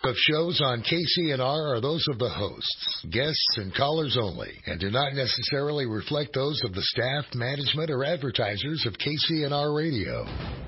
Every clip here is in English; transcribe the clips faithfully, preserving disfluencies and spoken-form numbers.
of shows on K C N R are those of the hosts, guests, and callers only, and do not necessarily reflect those of the staff, management, or advertisers of K C N R Radio.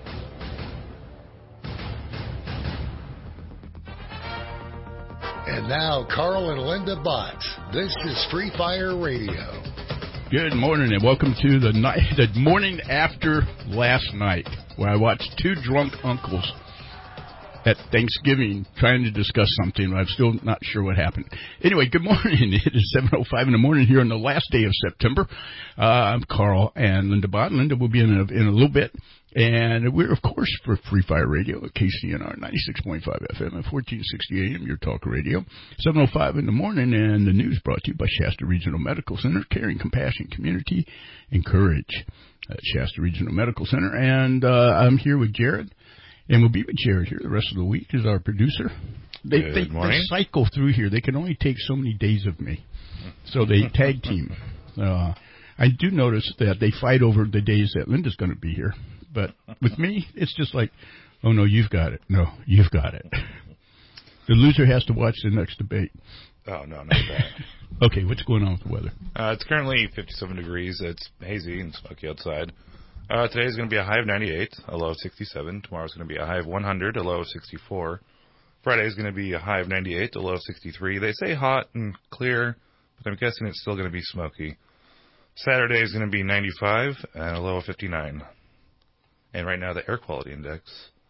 And now, Carl and Linda Bott. This is Free Fire Radio. Good morning, and welcome to the night, the morning after last night, where I watched two drunk uncles at Thanksgiving trying to discuss something. I'm still not sure what happened. Anyway, good morning. It is seven oh five in the morning here on the last day of September. Uh, I'm Carl and Linda Bott. Linda will be in a, in a little bit. And we're, of course, for Free Fire Radio at K C N R ninety-six point five F M at fourteen sixty A M, your talk radio. seven oh five in the morning, and the news brought to you by Shasta Regional Medical Center, caring, compassion, community, and courage at Shasta Regional Medical Center. And uh, I'm here with Jared, and we'll be with Jared here the rest of the week as our producer. They, Good they, morning. they cycle through here. They can only take so many days of me, so they tag team. Uh, I do notice that they fight over the days that Linda's going to be here. But with me, it's just like, oh, no, you've got it. No, you've got it. The loser has to watch the next debate. Oh, no, not that. Okay, what's going on with the weather? Uh, it's currently fifty-seven degrees. It's hazy and smoky outside. Uh, today's going to be a high of ninety-eight, a low of sixty-seven. Tomorrow's going to be a high of one hundred, a low of sixty-four. Friday's going to be a high of ninety-eight, a low of sixty-three. They say hot and clear, but I'm guessing it's still going to be smoky. Saturday is going to be ninety-five and a low of fifty-nine. And right now the air quality index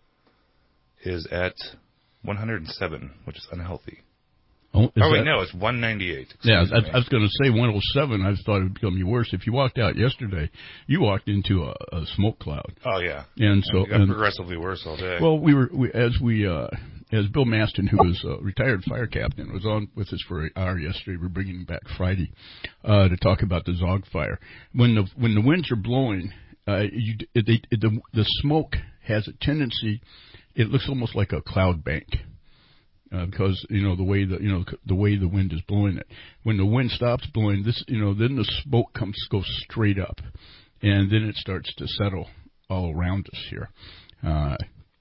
is at one hundred seven, which is unhealthy. Oh, is oh wait, that... no, it's one ninety-eight. Yeah, I, I was going to say one oh seven. I thought it would become worse. If you walked out yesterday, you walked into a, a smoke cloud. Oh, yeah. And so it got and, progressively worse all day. Well, we were, we, as we, uh, as Bill Maston, who was a retired fire captain, was on with us for an hour yesterday. We're bringing him back Friday uh, to talk about the Zog fire. When the when the winds are blowing, Uh, you, it, it, it, the, the smoke has a tendency. It looks almost like a cloud bank uh, because you know the way the you know the way the wind is blowing it. When the wind stops blowing, this you know then the smoke comes goes straight up, and then it starts to settle all around us here. Uh,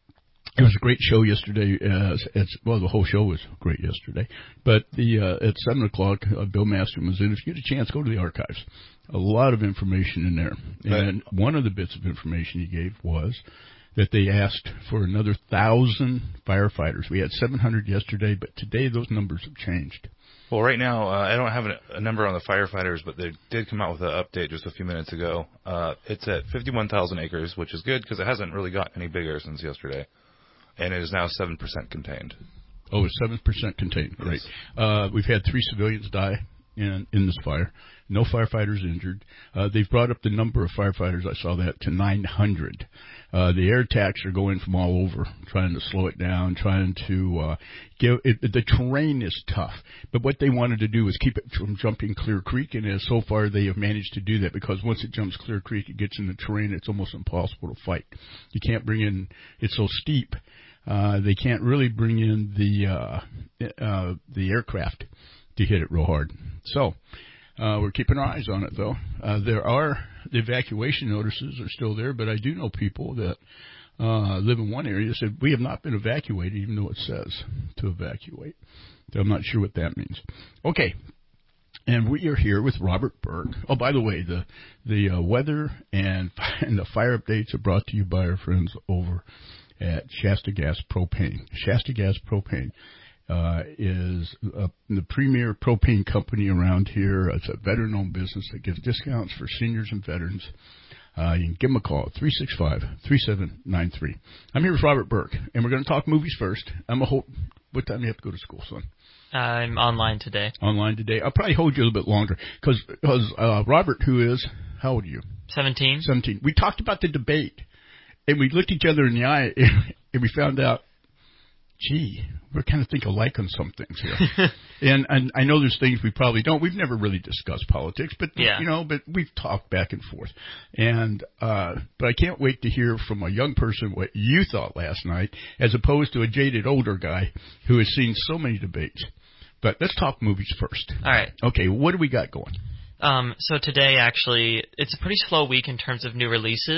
It was a great show yesterday. Uh, it's, well, the whole show was great yesterday. But the uh, at seven o'clock, uh, Bill Maston was in. If you get a chance, go to the archives. A lot of information in there. And but, one of the bits of information he gave was that they asked for another one thousand firefighters. We had seven hundred yesterday, but today those numbers have changed. Well, right now, uh, I don't have a, a number on the firefighters, but they did come out with an update just a few minutes ago. Uh, it's at fifty-one thousand acres, which is good because it hasn't really gotten any bigger since yesterday. And it is now seven percent contained. Oh, it's seven percent contained. Great. Yes. Uh, we've had three civilians die in, in this fire. No firefighters injured. Uh, they've brought up the number of firefighters, I saw that, to nine hundred. Uh, the air attacks are going from all over, trying to slow it down, trying to uh, give it. The terrain is tough. But what they wanted to do was keep it from jumping Clear Creek, and as so far they have managed to do that because once it jumps Clear Creek, it gets in the terrain. It's almost impossible to fight. You can't bring in, it's so steep. Uh, they can't really bring in the uh, uh, the aircraft to hit it real hard. So uh, we're keeping our eyes on it, though. Uh, there are the evacuation notices are still there, but I do know people that uh, live in one area that said we have not been evacuated, even though it says to evacuate. So I'm not sure what that means. Okay. And we are here with Robert Burke. Oh, by the way, the the uh, weather and, and the fire updates are brought to you by our friends over at Shasta Gas Propane. Shasta Gas Propane uh, is uh, the premier propane company around here. It's a veteran-owned business that gives discounts for seniors and veterans. Uh, you can give them a call, three six five, three seven nine three. I'm here with Robert Burke, and we're going to talk movies first. I'm a ho- What time do you have to go to school, son? I'm online today. Online today. I'll probably hold you a little bit longer because uh, Robert, who is, how old are you? seventeen. seventeen. We talked about the debate. And we looked each other in the eye, and we found out, gee, we kind of think alike on some things here. and, and I know there's things we probably don't. We've never really discussed politics, but yeah. you know, but we've talked back and forth. And uh, but I can't wait to hear from a young person what you thought last night, as opposed to a jaded older guy who has seen so many debates. But let's talk movies first. All right. Okay, what do we got going? Um, so today, actually, it's a pretty slow week in terms of new releases.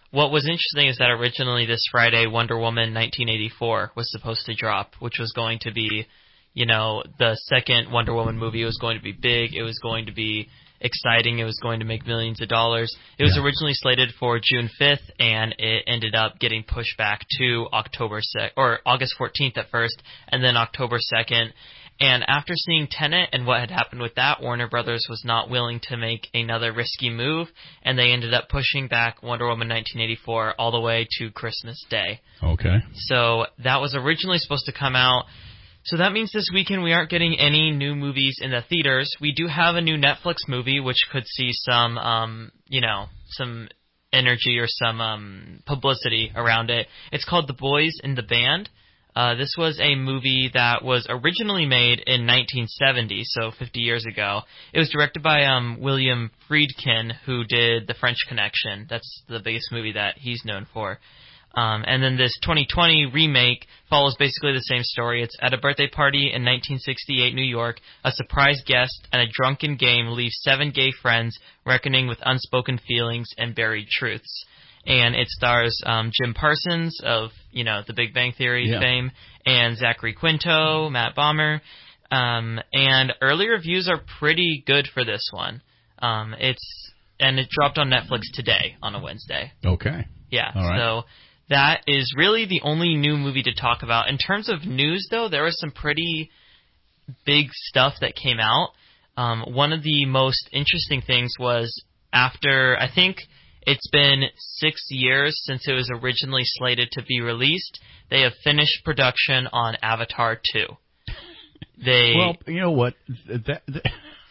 what was interesting is that originally this Friday, Wonder Woman nineteen eighty-four was supposed to drop, which was going to be, you know, the second Wonder Woman movie. It was going to be big. It was going to be exciting. It was going to make millions of dollars. It was yeah. originally slated for June fifth, and it ended up getting pushed back to October second, or August fourteenth at first, and then October second. And after seeing Tenet and what had happened with that, Warner Brothers was not willing to make another risky move, and they ended up pushing back Wonder Woman nineteen eighty-four all the way to Christmas Day. Okay. So that was originally supposed to come out. So that means this weekend we aren't getting any new movies in the theaters. We do have a new Netflix movie which could see some, um, you know, some energy or some um, publicity around it. It's called The Boys in the Band. Uh, this was a movie that was originally made in nineteen seventy, so fifty years ago. It was directed by um, William Friedkin, who did The French Connection. That's the biggest movie that he's known for. Um, and then this twenty twenty remake follows basically the same story. It's at a birthday party in nineteen sixty-eight New York. A surprise guest and a drunken game leave seven gay friends reckoning with unspoken feelings and buried truths. And it stars um, Jim Parsons of, you know, The Big Bang Theory yeah. fame, and Zachary Quinto, Matt Bomer. Um, and early reviews are pretty good for this one. Um, it's and it dropped on Netflix today on a Wednesday. Okay. Yeah. All right. So that is really the only new movie to talk about. In terms of news, though, there was some pretty big stuff that came out. Um, one of the most interesting things was after, I think it's been six years since it was originally slated to be released, they have finished production on Avatar two. They Well, you know what? That, that,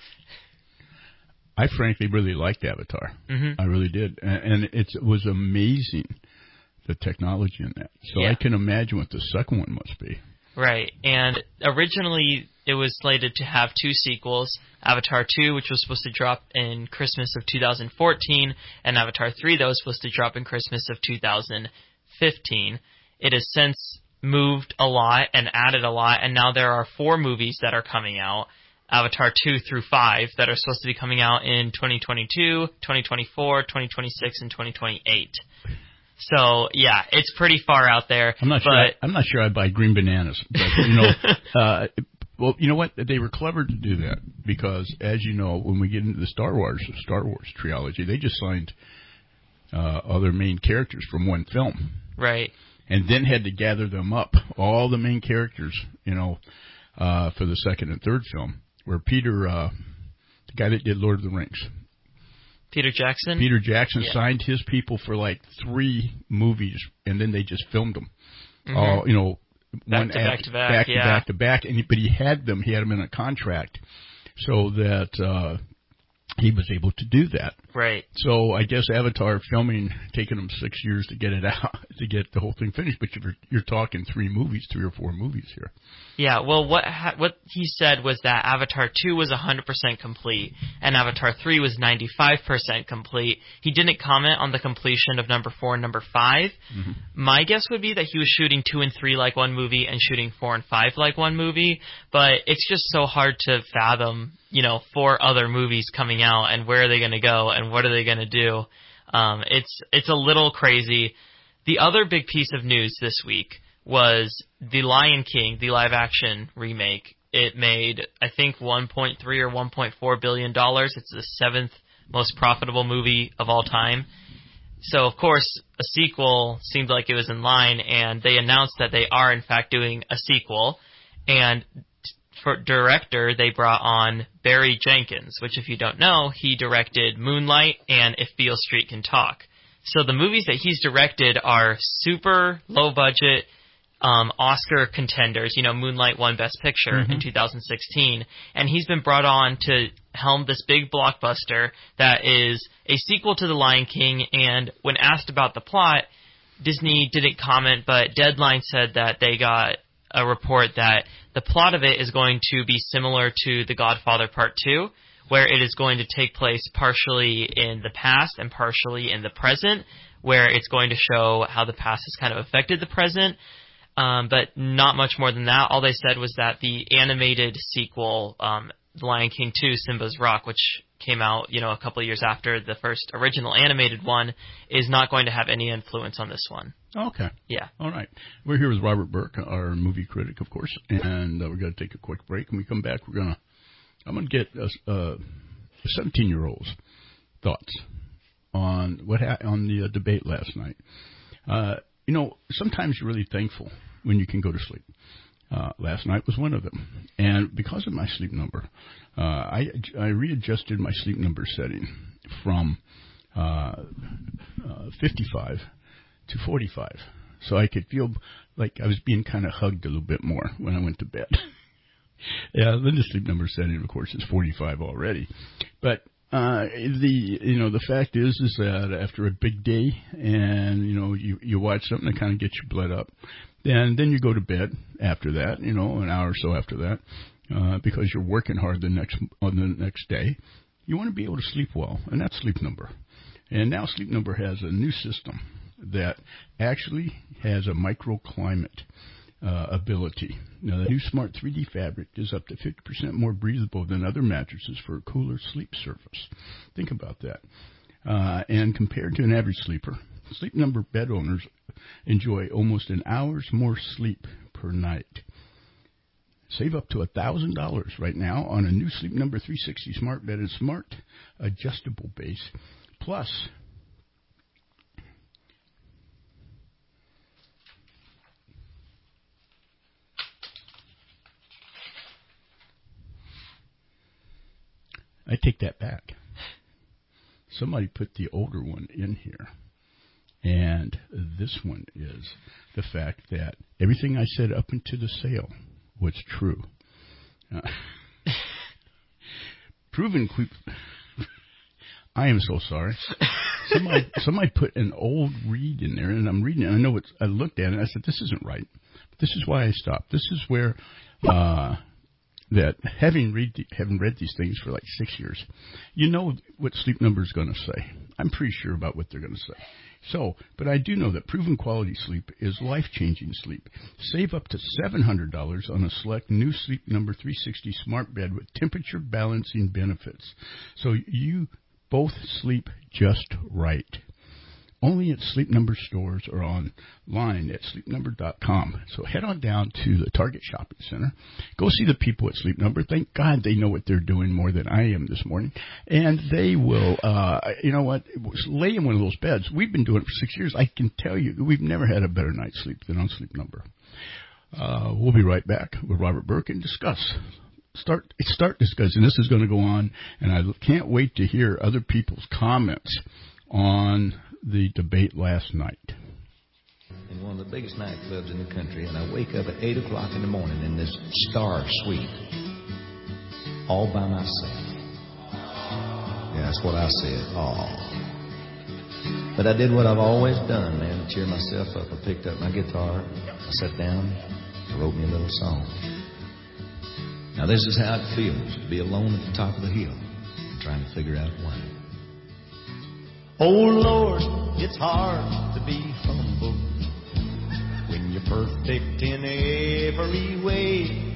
I frankly really liked Avatar. Mm-hmm. I really did. And, and it's, it was amazing, the technology in that. So yeah. I can imagine what the second one must be. Right. And originally it was slated to have two sequels, Avatar two, which was supposed to drop in Christmas of two thousand fourteen, and Avatar three that was supposed to drop in Christmas of two thousand fifteen. It has since moved a lot and added a lot, and now there are four movies that are coming out, Avatar two through five, that are supposed to be coming out in twenty twenty-two, twenty twenty-four, twenty twenty-six, and twenty twenty-eight. So yeah, it's pretty far out there. I'm not but, sure. I, I'm not sure I'd buy green bananas. But, you know, uh, well, you know what? They were clever to do that because, as you know, when we get into the Star Wars, Star Wars trilogy, they just signed uh, other main characters from one film, right? And then had to gather them up, all the main characters, you know, uh, for the second and third film. Where Peter, uh, the guy that did Lord of the Rings. Peter Jackson? Peter Jackson yeah. signed his people for like three movies, and then they just filmed them. Mm-hmm. All, you know, back one to after, back to back, back yeah. to back to back. And he, but he had them. He had them in a contract, so that uh, he was able to do that. Right. So I guess Avatar filming taking them six years to get it out, to get the whole thing finished. But you're, you're talking three movies, three or four movies here. Yeah, well, what ha- what he said was that Avatar two was one hundred percent complete, and Avatar three was ninety-five percent complete. He didn't comment on the completion of number four and number five. Mm-hmm. My guess would be that he was shooting two and three like one movie and shooting four and five like one movie, but it's just so hard to fathom, you know, four other movies coming out, and where are they going to go, and what are they going to do? Um, it's it's a little crazy. The other big piece of news this week was The Lion King, the live-action remake. It made, I think, one point three or one point four billion dollars. It's the seventh most profitable movie of all time. So, of course, a sequel seemed like it was in line, and they announced that they are, in fact, doing a sequel. And for director, they brought on Barry Jenkins, which, if you don't know, he directed Moonlight and If Beale Street Can Talk. So the movies that he's directed are super low-budget, Um, Oscar contenders. You know, Moonlight won Best Picture mm-hmm. in two thousand sixteen, and he's been brought on to helm this big blockbuster that is a sequel to The Lion King. And when asked about the plot, Disney didn't comment, but Deadline said that they got a report that the plot of it is going to be similar to The Godfather Part two, where it is going to take place partially in the past and partially in the present, where it's going to show how the past has kind of affected the present. Um, but not much more than that. All they said was that the animated sequel, um, The Lion King two, Simba's Rock, which came out, you know, a couple of years after the first original animated one, is not going to have any influence on this one. Okay. Yeah. All right. We're here with Robert Burke, our movie critic, of course, and uh, we're going to take a quick break. When we come back, we're going to, I'm going to get a, a seventeen-year-old's thoughts on what ha- on the uh, debate last night. Uh, you know, sometimes you're really thankful when you can go to sleep. Uh, last night was one of them. And because of my sleep number, uh, I, I readjusted my sleep number setting from uh, uh, fifty-five to forty-five. So I could feel like I was being kind of hugged a little bit more when I went to bed. Yeah, Linda's sleep number setting, of course, is forty-five already. But uh, the you know the fact is is that after a big day and you know you you watch something that kind of gets your blood up, then then you go to bed after that, you know, an hour or so after that, uh, because you're working hard the next on the next day. You want to be able to sleep well, and that's Sleep Number. And now Sleep Number has a new system that actually has a microclimate uh, ability. Now, the new Smart three D fabric is up to fifty percent more breathable than other mattresses for a cooler sleep surface. Think about that. Uh, and compared to an average sleeper, Sleep Number bed owners enjoy almost an hour's more sleep per night. Save up to one thousand dollars right now on a new Sleep Number three sixty smart bed and smart adjustable base. Plus, I take that back. Somebody put the older one in here. And this one is the fact that everything I said up into the sale was true. Uh, proven. Que- I am so sorry. Somebody, somebody put an old read in there, and I'm reading it. I know it's. I looked at it, and I said, "This isn't right." This is why I stopped. This is where uh, that having read the, having read these things for like six years, you know what Sleep Number is going to say. I'm pretty sure about what they're going to say. So, but I do know that proven quality sleep is life-changing sleep. Save up to seven hundred dollars on a select new Sleep Number three sixty smart bed with temperature balancing benefits. So you both sleep just right. Only at Sleep Number stores or online at sleep number dot com. So head on down to the Target Shopping Center. Go see the people at Sleep Number. Thank God they know what they're doing more than I am this morning. And they will, uh, you know what, lay in one of those beds. We've been doing it for six years. I can tell you, we've never had a better night's sleep than on Sleep Number. Uh, we'll be right back with Robert Burke and discuss. Start, start discussing. This is going to go on, and I can't wait to hear other people's comments on the debate last night. In one of the biggest nightclubs in the country, and I wake up at eight o'clock in the morning in this star suite, all by myself. Yeah, that's what I said, all. But I did what I've always done, man, to cheer myself up. I picked up my guitar, I sat down, I wrote me a little song. Now this is how it feels to be alone at the top of the hill, trying to figure out why. Oh Lord, it's hard to be humble when you're perfect in every way.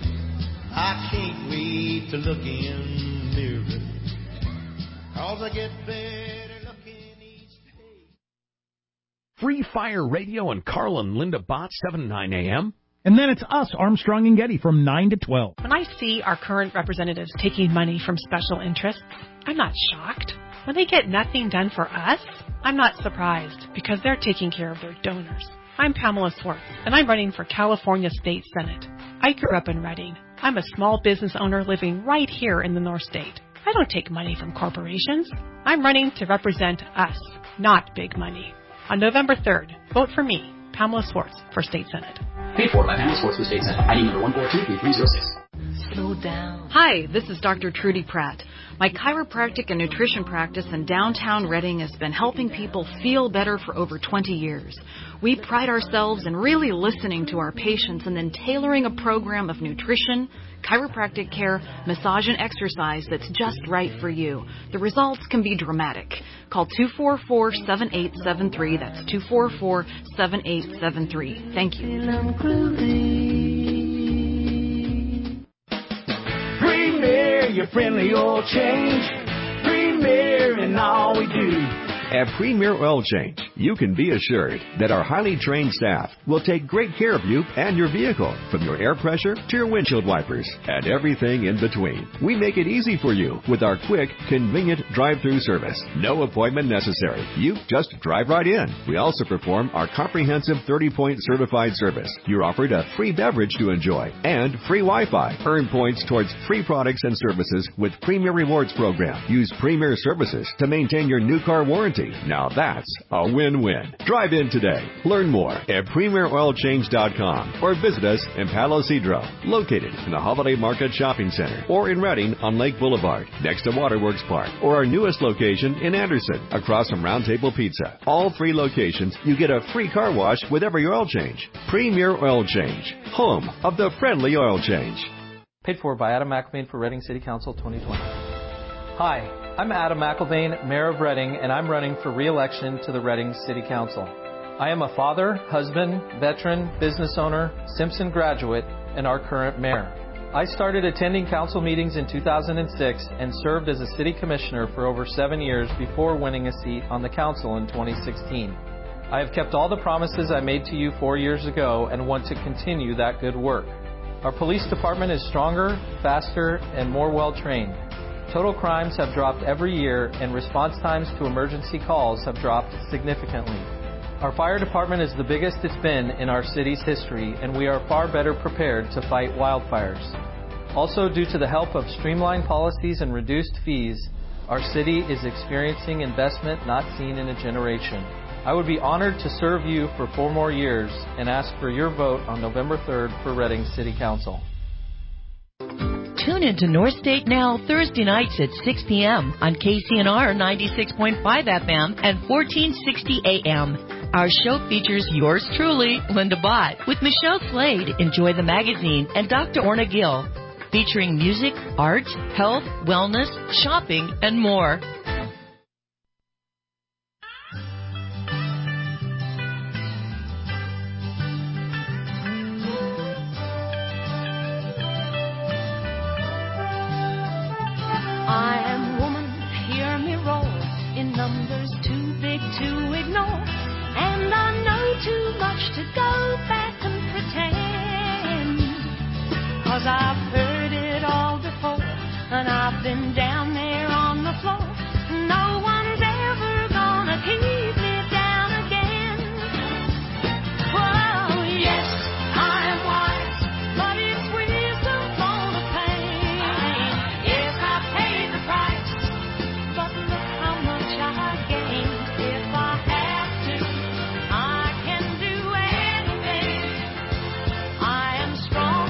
I can't wait to look in the mirror, 'cause I get better looking each day. Free Fire Radio and Carl and Linda Bott, seven to nine a.m. And then it's us, Armstrong and Getty, from nine to twelve. When I see our current representatives taking money from special interests, I'm not shocked. When they get nothing done for us, I'm not surprised, because they're taking care of their donors. I'm Pamela Swartz, and I'm running for California State Senate. I grew up in Redding. I'm a small business owner living right here in the North State. I don't take money from corporations. I'm running to represent us, not big money. On November third, vote for me, Pamela Swartz, for State Senate. Paid for by Pamela Swartz for State Senate. I D number one four two three three zero six. Slow down. Hi, this is Doctor Trudy Pratt. My chiropractic and nutrition practice in downtown Redding has been helping people feel better for over twenty years. We pride ourselves in really listening to our patients and then tailoring a program of nutrition, chiropractic care, massage, and exercise that's just right for you. The results can be dramatic. Call two four four, seven eight seven three. That's two four four, seven eight seven three. Thank you. Premier, your friendly oil change. Premier in all we do. At Premier Oil Change, you can be assured that our highly trained staff will take great care of you and your vehicle, from your air pressure to your windshield wipers and everything in between. We make it easy for you with our quick, convenient drive-through service. No appointment necessary. You just drive right in. We also perform our comprehensive thirty-point certified service. You're offered a free beverage to enjoy and free Wi-Fi. Earn points towards free products and services with Premier Rewards program. Use Premier services to maintain your new car warranty. Now that's a win-win. Drive in today. Learn more at premier oil change dot com or visit us in Palo Cedro, located in the Holiday Market Shopping Center, or in Redding on Lake Boulevard, next to Waterworks Park, or our newest location in Anderson, across from Round Table Pizza. All three locations, you get a free car wash with every oil change. Premier Oil Change, home of the friendly oil change. Paid for by Adam McElvain for Reading City Council twenty twenty. Hi, I'm Adam McElvain, Mayor of Reading, and I'm running for re-election to the Reading City Council. I am a father, husband, veteran, business owner, Simpson graduate, and our current mayor. I started attending council meetings in two thousand six and served as a city commissioner for over seven years before winning a seat on the council in twenty sixteen. I have kept all the promises I made to you four years ago and want to continue that good work. Our police department is stronger, faster, and more well-trained. Total crimes have dropped every year, and response times to emergency calls have dropped significantly. Our fire department is the biggest it's been in our city's history, and we are far better prepared to fight wildfires. Also, due to the help of streamlined policies and reduced fees, our city is experiencing investment not seen in a generation. I would be honored to serve you for four more years and ask for your vote on November third for Reading City Council. Tune into North State Now Thursday nights at six p.m. on K C N R ninety-six point five F M and fourteen sixty A M. Our show features yours truly, Linda Bott, with Michelle Slade, Enjoy the Magazine, and Doctor Orna Gill, featuring music, art, health, wellness, shopping, and more. I am woman, hear me roar, in numbers too big to ignore, and I know too much to go back and pretend, 'cause I've heard it all before, and I've been down there on the floor. No one's ever gonna keep me down again. Well, yes, I'm wise, but it's wisdom for the pain. Yes, I paid the price, but look how much I gained. If I have to, I can do anything. I am strong.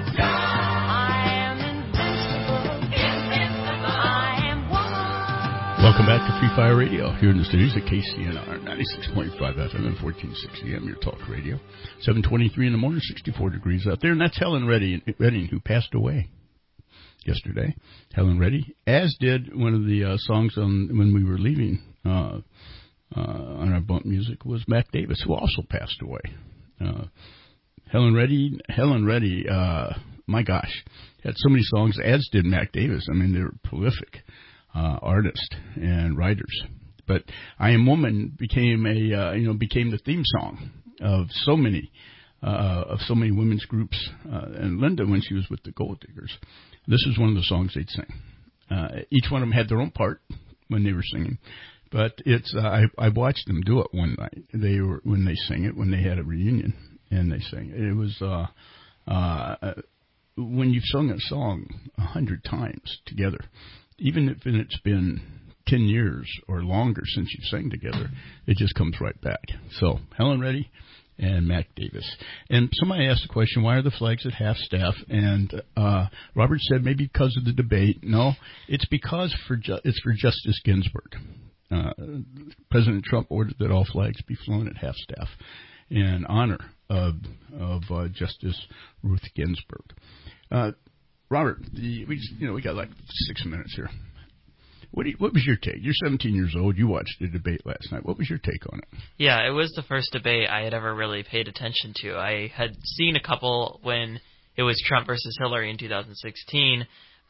I am invincible. Invincible. I am one. Welcome back to Free Fire Radio here in the studios at K C N R ninety-six point five F M and fourteen sixty A M, your talk radio. seven twenty-three in the morning, sixty-four degrees out there, and that's Helen Reddy, Redding, who passed away yesterday. Helen Reddy, as did one of the uh, songs on when we were leaving uh, uh, on our bump music was Mac Davis, who also passed away. Uh, Helen Reddy, Helen Reddy, uh, my gosh, had so many songs, as did Mac Davis. I mean, they were prolific uh, artists and writers. But I Am Woman became a uh, you know became the theme song of so many uh, of so many women's groups. Uh, and Linda, when she was with the Gold Diggers, this is one of the songs they'd sing. Uh, each one of them had their own part when they were singing, but it's uh, I I watched them do it one night. They were when they sang it when they had a reunion and they sang it. It was uh, uh, when you've sung a song a hundred times together, even if it's been ten years or longer since you've sang together, it just comes right back. So Helen Reddy and Mac Davis. And somebody asked the question, why are the flags at half-staff? And uh, Robert said maybe because of the debate. No, it's because for ju- it's for Justice Ginsburg. Uh, President Trump ordered that all flags be flown at half-staff in honor of, of uh, Justice Ruth Ginsburg. Uh, Robert, the, we just, you know we got like six minutes here. What, do you, what was your take? You're seventeen years old. You watched the debate last night. What was your take on it? Yeah, it was the first debate I had ever really paid attention to. I had seen a couple when it was Trump versus Hillary in two thousand sixteen,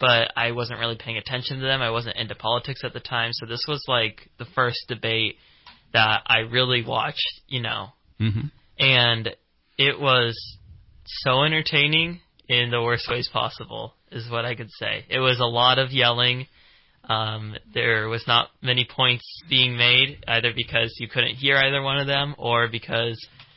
but I wasn't really paying attention to them. I wasn't into politics at the time, so this was like the first debate that I really watched, you know. Mm-hmm. And it was so entertaining in the worst ways possible, is what I could say. It was a lot of yelling. Um, there was not many points being made, either because you couldn't hear either one of them or because,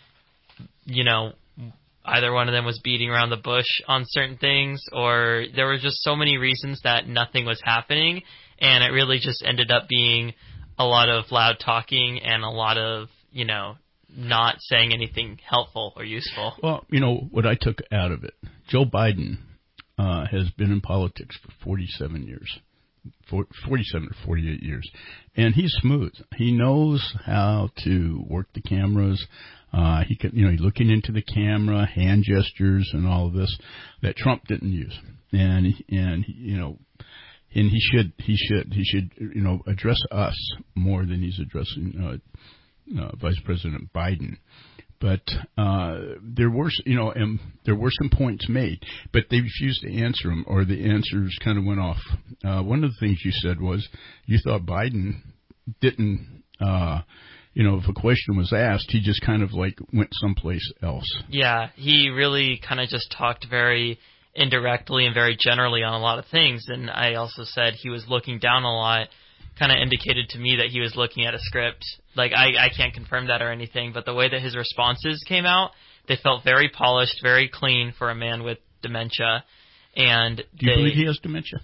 you know, either one of them was beating around the bush on certain things, or there were just so many reasons that nothing was happening, and it really just ended up being a lot of loud talking and a lot of, you know, not saying anything helpful or useful. Well, you know, what I took out of it, Joe Biden uh, has been in politics for forty-seven years. forty-seven or forty-eight years, and he's smooth. He knows how to work the cameras. Uh, he can, you know, he's looking into the camera, hand gestures, and all of this that Trump didn't use. And and you know, and he should he should he should you know address us more than he's addressing uh, uh, Vice President Biden. But uh, there were, you know, and there were some points made, but they refused to answer them, or the answers kind of went off. Uh, one of the things you said was you thought Biden didn't, uh, you know, if a question was asked, he just kind of like went someplace else. Yeah, he really kind of just talked very indirectly and very generally on a lot of things. And I also said he was looking down a lot. Kind of indicated to me that he was looking at a script. Like, I, I can't confirm that or anything, but the way that his responses came out, they felt very polished, very clean for a man with dementia. And do you they, believe he has dementia?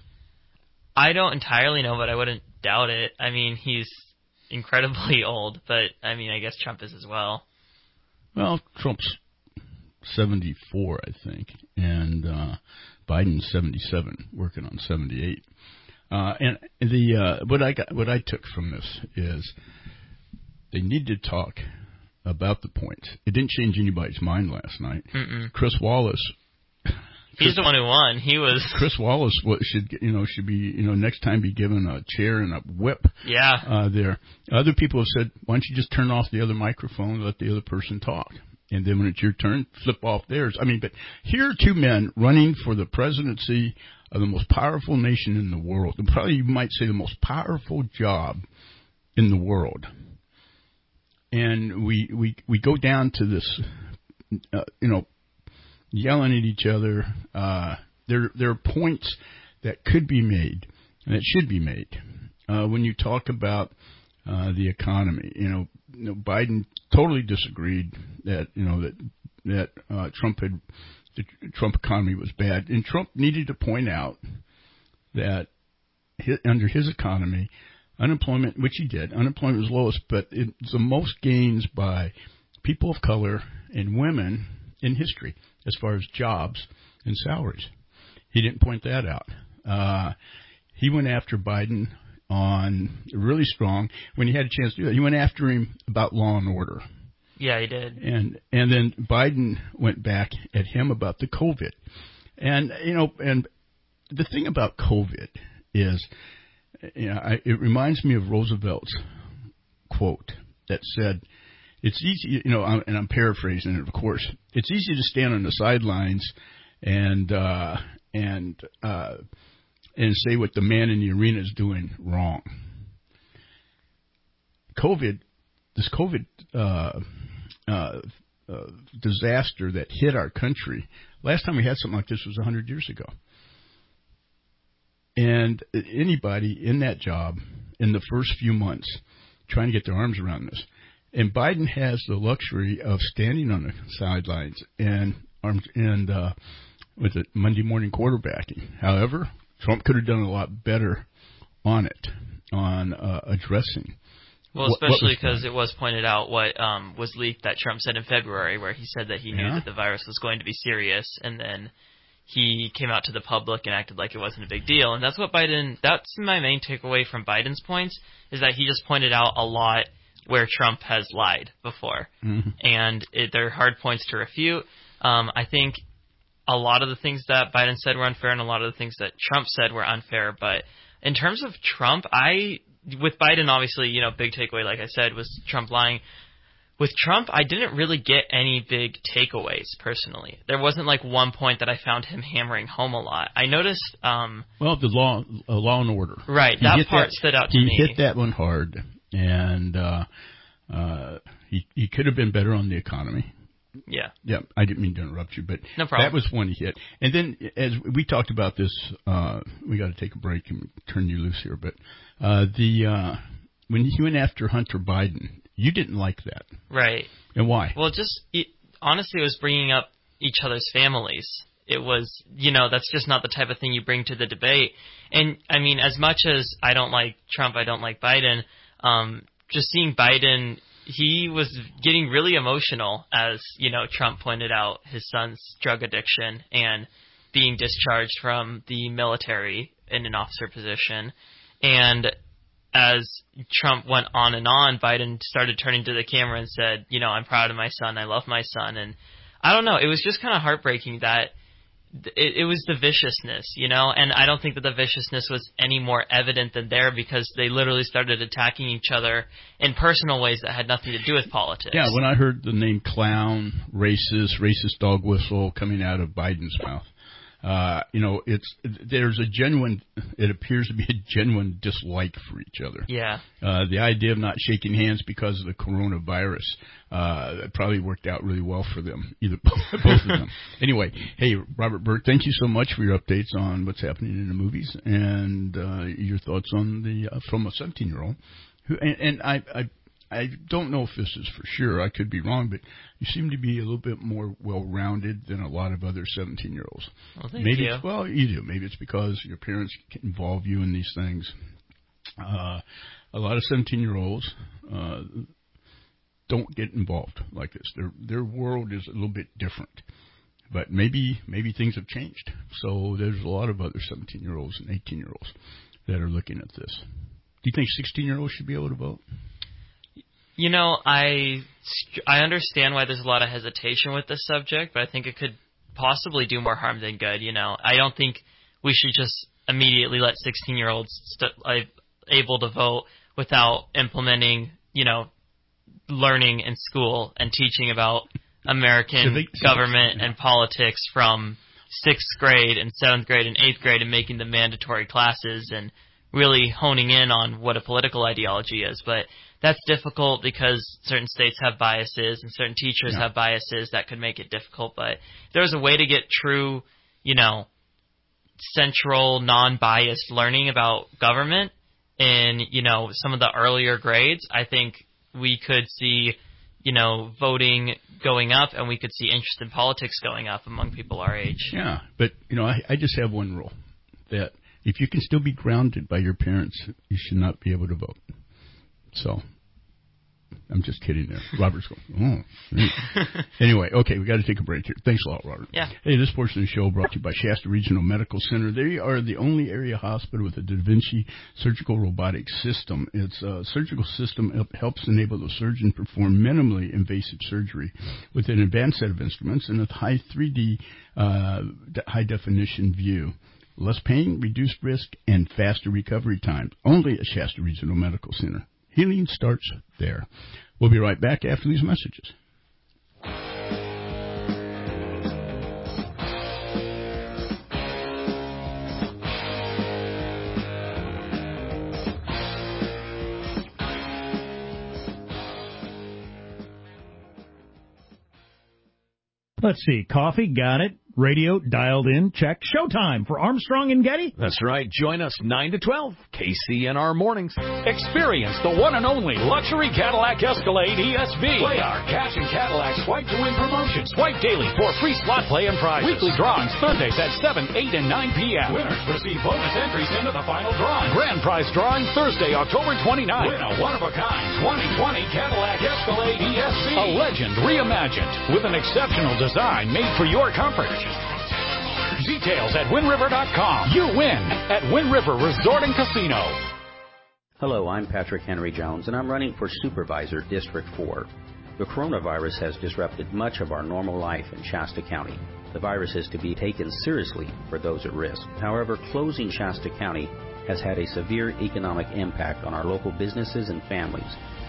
I don't entirely know, but I wouldn't doubt it. I mean, he's incredibly old, but, I mean, I guess Trump is as well. Well, Trump's seventy-four, I think, and uh, Biden's seventy-seven, working on seventy-eight. Uh, and the uh, what I got, what I took from this is they need to talk about the points. It didn't change anybody's mind last night. Mm-mm. Chris Wallace. He's the one who won. He was. Chris Wallace should you know should be you know next time be given a chair and a whip. Yeah. Uh, there. Other people have said, why don't you just turn off the other microphone and let the other person talk, and then when it's your turn, flip off theirs. I mean, but here are two men running for the presidency of the most powerful nation in the world, and probably you might say the most powerful job in the world. And we we we go down to this, uh, you know, yelling at each other. Uh, there there are points that could be made and that should be made uh, when you talk about uh, the economy. You know, you know, Biden totally disagreed that you know that that uh, Trump had. The Trump economy was bad, and Trump needed to point out that his, under his economy, unemployment, which he did, unemployment was lowest, but it's the most gains by people of color and women in history as far as jobs and salaries. He didn't point that out. Uh, he went after Biden on really strong when he had a chance to do that. He went after him about law and order. Yeah, he did. And and then Biden went back at him about the COVID. And, you know, and the thing about COVID is, you know, I, it reminds me of Roosevelt's quote that said, it's easy, you know, and I'm paraphrasing it, of course, it's easy to stand on the sidelines and, uh, and, uh, and say what the man in the arena is doing wrong. COVID, this COVID, uh, Uh, uh, disaster that hit our country. Last time we had something like this was one hundred years ago. And anybody in that job in the first few months trying to get their arms around this. And Biden has the luxury of standing on the sidelines and arms and uh, with it Monday morning quarterbacking. However, Trump could have done a lot better on it, on uh, addressing. Well, especially because it was pointed out what um, was leaked that Trump said in February, where he said that he knew yeah. that the virus was going to be serious, and then he came out to the public and acted like it wasn't a big deal. And that's what Biden, that's my main takeaway from Biden's points, is that he just pointed out a lot where Trump has lied before. Mm-hmm. And it, they're hard points to refute. Um, I think a lot of the things that Biden said were unfair, and a lot of the things that Trump said were unfair. But in terms of Trump, I... With Biden, obviously, you know, big takeaway, like I said, was Trump lying. with Trump, I didn't really get any big takeaways personally. There wasn't like one point that I found him hammering home a lot. I noticed. Um, well, the law, uh, law and order. Right, he that part that, stood out to he me. He hit that one hard, and uh, uh, he he could have been better on the economy. Yeah. Yeah, I didn't mean to interrupt you, but no problem. That was one he hit. And then, as we talked about this, uh, we got to take a break and turn you loose here. But uh, the uh, when he went after Hunter Biden, you didn't like that, right? And why? Well, just it, honestly, it was bringing up each other's families. It was, you know, that's just not the type of thing you bring to the debate. And I mean, as much as I don't like Trump, I don't like Biden. Um, just seeing Biden. He was getting really emotional as, you know, Trump pointed out his son's drug addiction and being discharged from the military in an officer position. And as Trump went on and on, Biden started turning to the camera and said, you know, I'm proud of my son. I love my son. And I don't know. It was just kind of heartbreaking that It, it was the viciousness, you know, and I don't think that the viciousness was any more evident than there because they literally started attacking each other in personal ways that had nothing to do with politics. Yeah, when I heard the name clown, racist, racist dog whistle coming out of Biden's mouth, uh, you know, it's there's a genuine, it appears to be a genuine dislike for each other. Yeah. Uh, the idea of not shaking hands because of the coronavirus uh, probably worked out really well for them, either both of them. Anyway, hey, Robert Burke, thank you so much for your updates on what's happening in the movies and uh, your thoughts on the uh, from a seventeen-year-old. Who and, and I, I I don't know if this is for sure. I could be wrong, but you seem to be a little bit more well-rounded than a lot of other seventeen-year-olds. Well, thank Maybe you. It's, well, you do. Maybe it's because your parents involve you in these things. Uh, a lot of seventeen-year-olds uh, don't get involved like this. Their their world is a little bit different. But maybe maybe things have changed. So there's a lot of other seventeen-year-olds and eighteen-year-olds that are looking at this. Do you think sixteen-year-olds should be able to vote? You know, I, I understand why there's a lot of hesitation with this subject, but I think it could possibly do more harm than good. You know, I don't think we should just immediately let sixteen-year-olds st- like, able to vote without implementing, you know, learning in school and teaching about American civic, government civics, yeah. and politics from sixth grade and seventh grade and eighth grade and making them mandatory classes and really honing in on what a political ideology is. But that's difficult because certain states have biases and certain teachers yeah. have biases that could make it difficult. But if there was a way to get true, you know, central, non-biased learning about government in, you know, some of the earlier grades, I think we could see, you know, voting going up and we could see interest in politics going up among people our age. Yeah, but, you know, I, I just have one rule, that if you can still be grounded by your parents, you should not be able to vote. So, I'm just kidding there. Robert's going, oh. Anyway, okay, we got to take a break here. Thanks a lot, Robert. Yeah. Hey, this portion of the show brought to you by Shasta Regional Medical Center. They are the only area hospital with a Da Vinci surgical robotic system. Its uh, surgical system helps enable the surgeon to perform minimally invasive surgery with an advanced set of instruments and a high three D, uh, high-definition view. Less pain, reduced risk, and faster recovery time. Only at Shasta Regional Medical Center. Healing starts there. We'll be right back after these messages. Let's see. Coffee, got it. Radio, dialed in, check. Showtime for Armstrong and Getty. That's right. Join us nine to twelve, K C N R Mornings. Experience the one and only luxury Cadillac Escalade E S V. Play our Cash and Cadillac Swipe to Win promotion. Swipe daily for free slot play and prizes. Weekly drawings Thursdays at seven, eight, and nine p.m. Winners receive bonus entries into the final drawing. Grand prize drawing Thursday, October twenty-ninth. Win a one-of-a-kind twenty twenty Cadillac Escalade E S V. A legend reimagined with an exceptional design made for your comfort. Details at win river dot com. You win at Wind River Resort and Casino. Hello, I'm Patrick Henry Jones, and I'm running for Supervisor District four. The coronavirus has disrupted much of our normal life in Shasta County. The virus is to be taken seriously for those at risk. However, closing Shasta County has had a severe economic impact on our local businesses and families.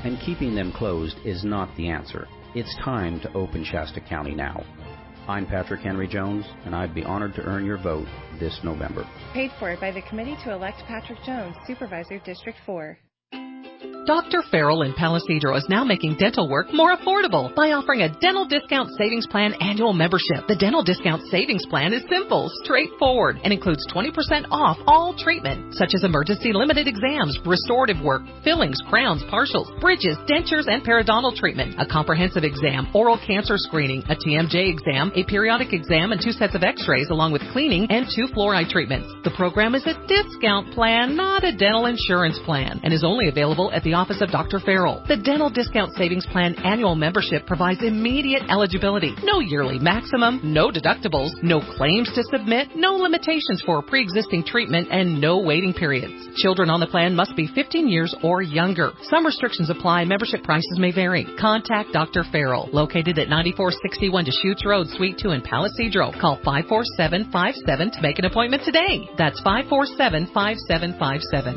and keeping them closed is not the answer. It's time to open Shasta County now. I'm Patrick Henry Jones, and I'd be honored to earn your vote this November. Paid for by the Committee to Elect Patrick Jones, Supervisor, District four. Doctor Farrell in Palisadro is now making dental work more affordable by offering a Dental Discount Savings Plan annual membership. The Dental Discount Savings Plan is simple, straightforward, and includes twenty percent off all treatment, such as emergency limited exams, restorative work, fillings, crowns, partials, bridges, dentures, and periodontal treatment, a comprehensive exam, oral cancer screening, a T M J exam, a periodic exam, and two sets of x-rays, along with cleaning and two fluoride treatments. The program is a discount plan, not a dental insurance plan, and is only available at the office of Doctor Farrell. The Dental Discount Savings Plan annual membership provides immediate eligibility. No yearly maximum, no deductibles, no claims to submit, no limitations for pre-existing treatment, and no waiting periods. Children on the plan must be fifteen years or younger. Some restrictions apply. Membership prices may vary. Contact Doctor Farrell, located at ninety-four sixty-one Deschutes Road, Suite two in Palisadro. Call five four seven five seven to make an appointment today. That's five four seven five seven five seven.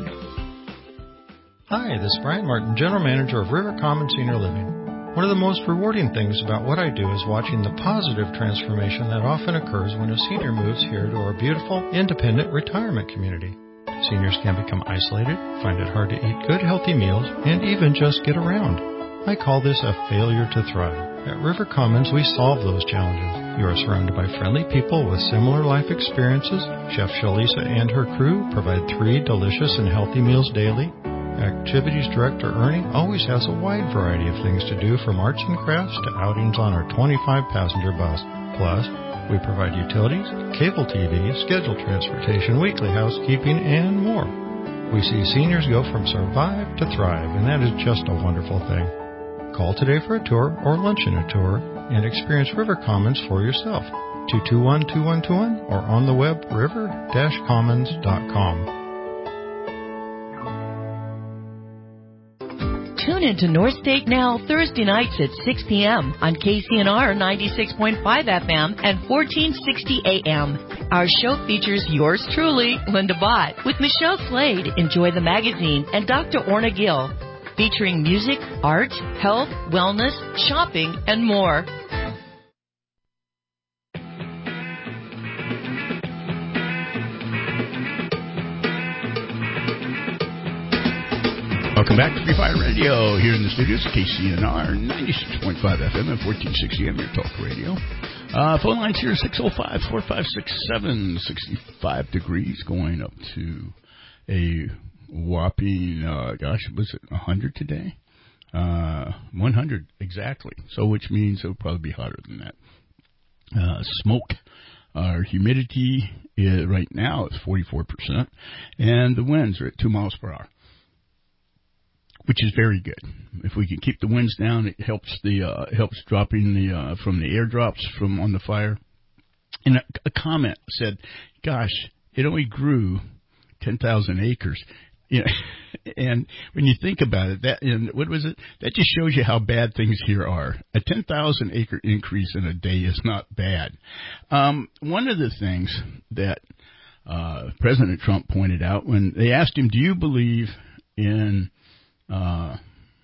Hi, this is Brian Martin, General Manager of River Commons Senior Living. One of the most rewarding things about what I do is watching the positive transformation that often occurs when a senior moves here to our beautiful, independent retirement community. Seniors can become isolated, find it hard to eat good, healthy meals, and even just get around. I call this a failure to thrive. At River Commons, we solve those challenges. You are surrounded by friendly people with similar life experiences. Chef Shalisa and her crew provide three delicious and healthy meals daily. Activities Director Ernie always has a wide variety of things to do, from arts and crafts to outings on our twenty-five passenger bus. Plus, we provide utilities, cable T V, scheduled transportation, weekly housekeeping, and more. We see seniors go from survive to thrive, and that is just a wonderful thing. Call today for a tour or luncheon a tour and experience River Commons for yourself. two two one, two one two one or on the web river dash commons dot com. Tune into North State Now Thursday nights at six p.m. on K C N R ninety-six point five F M and fourteen sixty A M. Our show features yours truly, Linda Bott, with Michelle Slade, Enjoy the Magazine, and Doctor Orna Gill, featuring music, art, health, wellness, shopping, and more. Welcome back to Free Fire Radio here in the studios, K C N R ninety-six point five F M and fourteen sixty A M, your talk radio. Uh, phone lines here, six oh five, four five six, seven sixty-five degrees, going up to a whopping, uh, gosh, was it one hundred today? Uh, one hundred, exactly. So, which means it'll probably be hotter than that. Uh, smoke. Our humidity is, right now is forty-four percent, and the winds are at two miles per hour, which is very good. If we can keep the winds down, it helps the uh, helps dropping the uh, from the airdrops from on the fire. And a, a comment said, "Gosh, it only grew ten thousand acres." You know, and when you think about it, that and what was it? That just shows you how bad things here are. A ten thousand acre increase in a day is not bad. Um, one of the things that uh, President Trump pointed out when they asked him, "Do you believe in uh,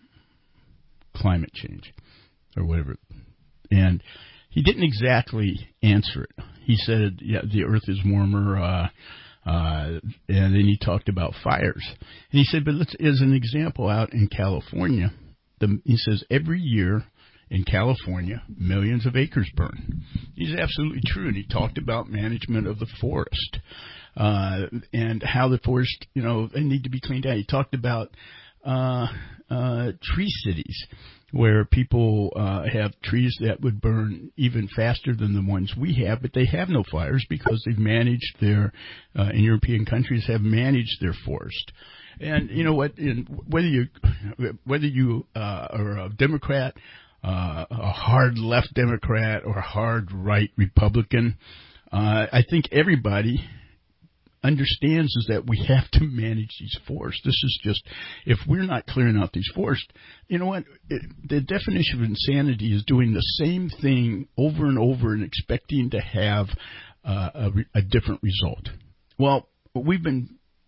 climate change or whatever?" And he didn't exactly answer it. He said, "Yeah, the Earth is warmer." Uh, Uh, and then he talked about fires. And he said, but let's, as an example, out in California, the, he says every year in California, millions of acres burn. He's absolutely true. And he talked about management of the forest, uh, and how the forest, you know, they need to be cleaned out. He talked about, uh, uh, tree cities, where people uh, have trees that would burn even faster than the ones we have, but they have no fires because they've managed their, uh, in European countries, have managed their forest. And you know what? In, whether you whether you uh, are a Democrat, uh, a hard left Democrat, or a hard right Republican, uh, I think everybody understands is that we have to manage these forests. This is just, if we're not clearing out these forests, you know what? It, the definition of insanity is doing the same thing over and over and expecting to have uh, a, a different result. Well, we've been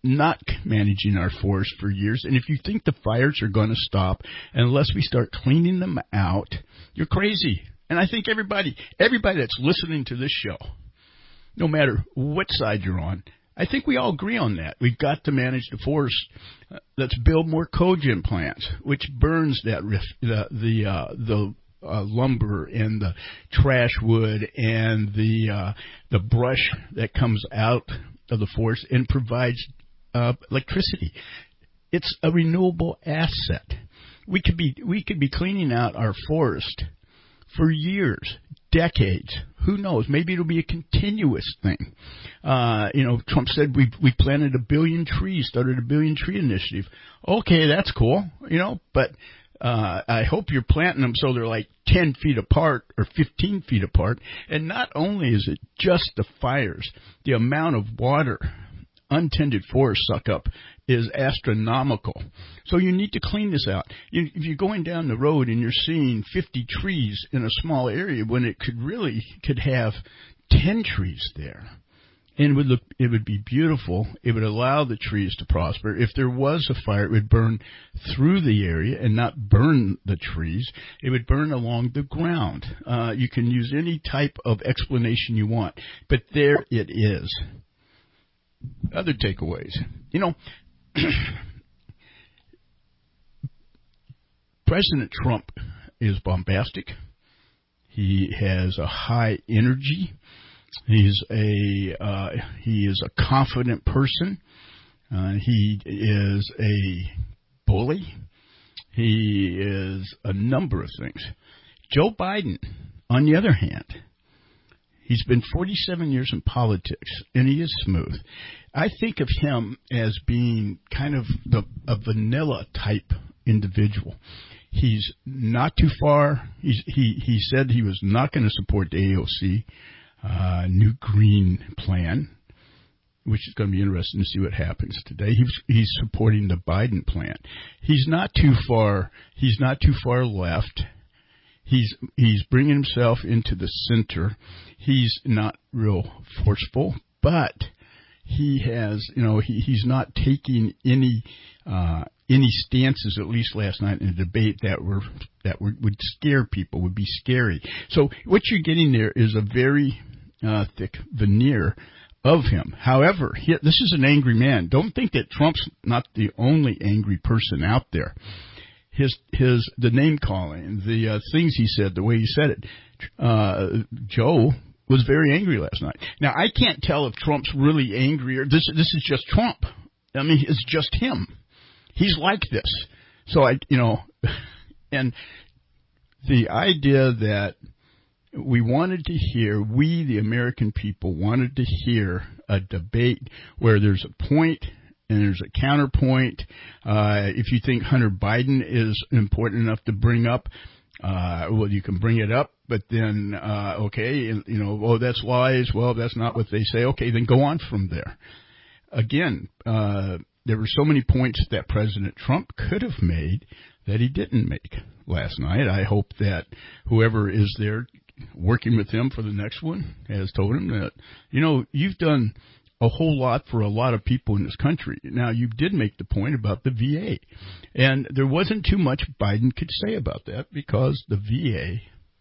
not managing our forests for years. And if you think the fires are going to stop unless we start cleaning them out, you're crazy. And I think everybody, everybody that's listening to this show, no matter what side you're on, I think we all agree on that. We've got to manage the forest. Uh, let's build more cogen plants, which burns that riff, the the uh, the uh, lumber and the trash wood and the uh, the brush that comes out of the forest and provides uh, electricity. It's a renewable asset. We could be we could be cleaning out our forest for years, decades. Who knows? Maybe it'll be a continuous thing. Uh, you know, Trump said we we planted a billion trees, started a billion tree initiative. Okay, that's cool, you know, but uh, I hope you're planting them so they're like ten feet apart or fifteen feet apart. And not only is it just the fires, the amount of water untended forests suck up is astronomical. So you need to clean this out. You, if you're going down the road and you're seeing fifty trees in a small area when it could really could have ten trees there, and it would look, it would be beautiful. It would allow the trees to prosper. If there was a fire, it would burn through the area and not burn the trees. It would burn along the ground. Uh, you can use any type of explanation you want, but there it is. Other takeaways. You know, President Trump is bombastic. He has a high energy. He's a uh, he is a confident person. Uh, he is a bully. He is a number of things. Joe Biden, on the other hand, he's been forty-seven years in politics, and he is smooth. I think of him as being kind of the, a vanilla type individual. He's not too far. He's, he he said he was not going to support the A O C, uh, New Green Plan, which is going to be interesting to see what happens today. He's he's supporting the Biden plan. He's not too far. He's not too far left. He's he's bringing himself into the center. He's not real forceful, but he has, you know, he, he's not taking any uh, any stances. At least last night in a debate that were that were, would scare people, would be scary. So what you're getting there is a very uh, thick veneer of him. However, he, this is an angry man. Don't think that Trump's not the only angry person out there. His his the name calling, the uh, things he said, the way he said it. Uh, Joe was very angry last night. Now I can't tell if Trump's really angry or this. This is just Trump. I mean, it's just him. He's like this. So I, you know, and the idea that we wanted to hear, we the American people wanted to hear a debate where there's a point and there's a counterpoint. Uh, if you think Hunter Biden is important enough to bring up, uh, well, you can bring it up, but then, uh, okay, you know, oh, that's lies. Well, that's not what they say. Okay, then go on from there. Again, uh, there were so many points that President Trump could have made that he didn't make last night. I hope that whoever is there working with him for the next one has told him that, you know, you've done a whole lot for a lot of people in this country. Now, you did make the point about the V A, and there wasn't too much Biden could say about that because the V A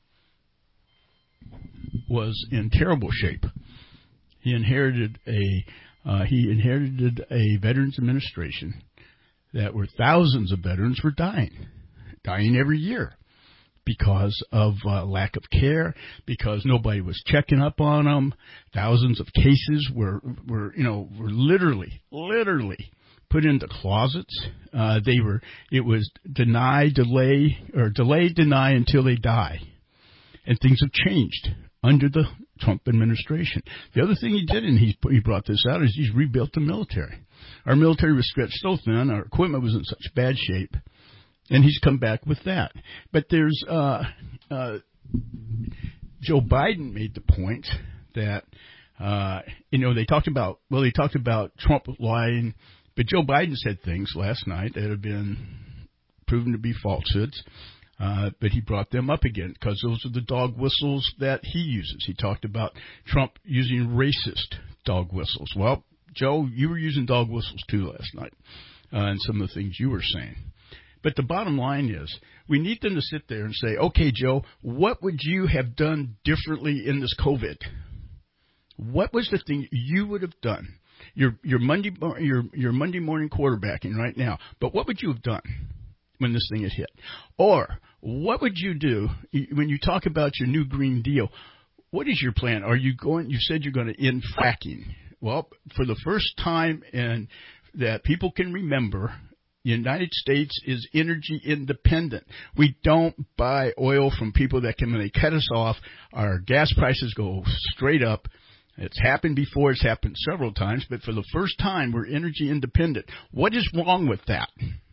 was in terrible shape. He inherited a uh, he inherited a Veterans Administration that were thousands of veterans were dying, dying every year. Because of uh, lack of care, because nobody was checking up on them. Thousands of cases were, were you know, were literally, literally put into closets. Uh, they were, it was deny, delay, or delay, deny until they die. And things have changed under the Trump administration. The other thing he did, and he, he brought this out, is he's rebuilt the military. Our military was stretched so thin, our equipment was in such bad shape. And he's come back with that. But there's, uh, uh, Joe Biden made the point that, uh, you know, they talked about, well, they talked about Trump lying, but Joe Biden said things last night that have been proven to be falsehoods. Uh, but he brought them up again because those are the dog whistles that he uses. He talked about Trump using racist dog whistles. Well, Joe, you were using dog whistles too last night, uh, and some of the things you were saying. But the bottom line is, we need them to sit there and say, okay, Joe, what would you have done differently in this COVID? What was the thing you would have done? Your your Monday your your Monday morning quarterbacking right now, but what would you have done when this thing had hit? Or what would you do when you talk about your new Green Deal? What is your plan? Are you going? You said you're going to end fracking. Well, for the first time in that people can remember, the United States is energy independent. We don't buy oil from people that can, when they cut us off, our gas prices go straight up. It's happened before. It's happened several times. But for the first time, we're energy independent. What is wrong with that?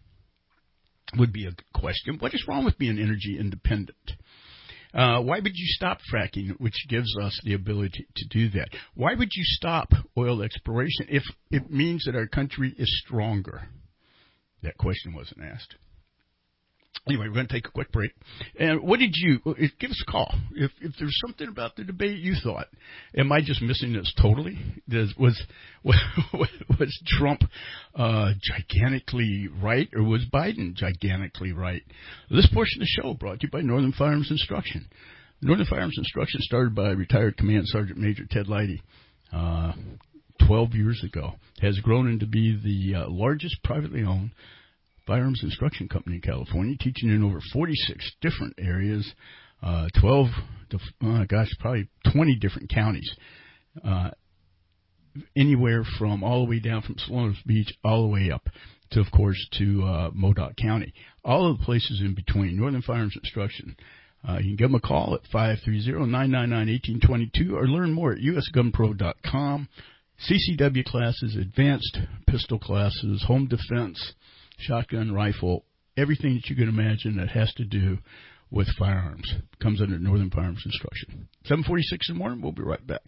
Would be a question. What is wrong with being energy independent? Uh, why would you stop fracking, which gives us the ability to do that? Why would you stop oil exploration if it means that our country is stronger? That question wasn't asked. Anyway, we're going to take a quick break. And what did you, give us a call. If if there's something about the debate you thought, am I just missing this totally? Does, was, was, was Trump uh, gigantically right, or was Biden gigantically right? This portion of the show brought to you by Northern Firearms Instruction. Northern Firearms Instruction started by retired Command Sergeant Major Ted Leidy uh, twelve years ago, has grown into be the uh, largest privately owned firearms instruction company in California, teaching in over forty-six different areas, uh, twelve, to, uh, gosh, probably twenty different counties, uh, anywhere from all the way down from Salonis Beach all the way up to, of course, to uh, Modoc County. All of the places in between. Northern Firearms Instruction. Uh, you can give them a call at five three zero, nine nine nine, one eight two two or learn more at u s gun pro dot com. C C W classes, advanced pistol classes, home defense, shotgun, rifle, everything that you can imagine that has to do with firearms comes under Northern Firearms Instruction. seven forty-six in the morning. We'll be right back.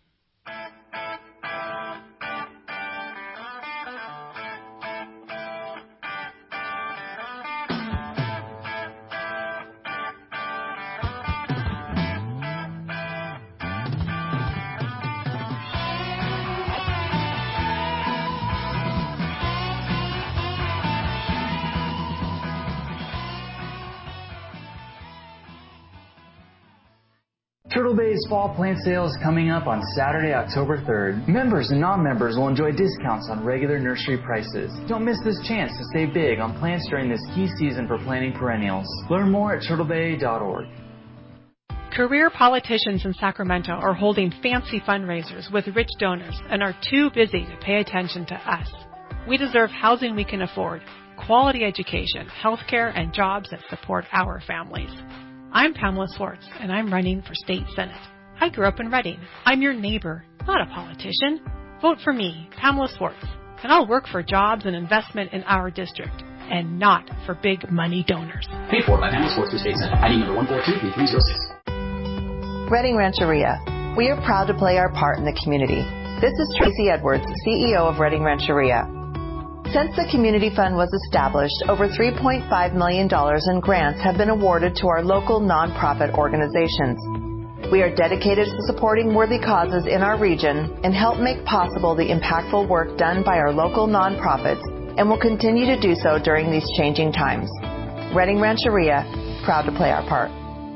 Turtle Bay's Fall Plant Sale is coming up on Saturday, October third. Members and non-members will enjoy discounts on regular nursery prices. Don't miss this chance to save big on plants during this key season for planting perennials. Learn more at turtle bay dot org. Career politicians in Sacramento are holding fancy fundraisers with rich donors and are too busy to pay attention to us. We deserve housing we can afford, quality education, health care, and jobs that support our families. I'm Pamela Swartz, and I'm running for state senate. I grew up in Reading. I'm your neighbor, not a politician. Vote for me, Pamela Swartz, and I'll work for jobs and investment in our district, and not for big money donors. Paid for by Pamela Swartz for state senate. I D number one four two three three zero six. Reading Rancheria. We are proud to play our part in the community. This is Tracy Edwards, C E O of Reading Rancheria. Since the Community Fund was established, over three point five million dollars in grants have been awarded to our local nonprofit organizations. We are dedicated to supporting worthy causes in our region and help make possible the impactful work done by our local nonprofits, and will continue to do so during these changing times. Reading Rancheria, proud to play our part.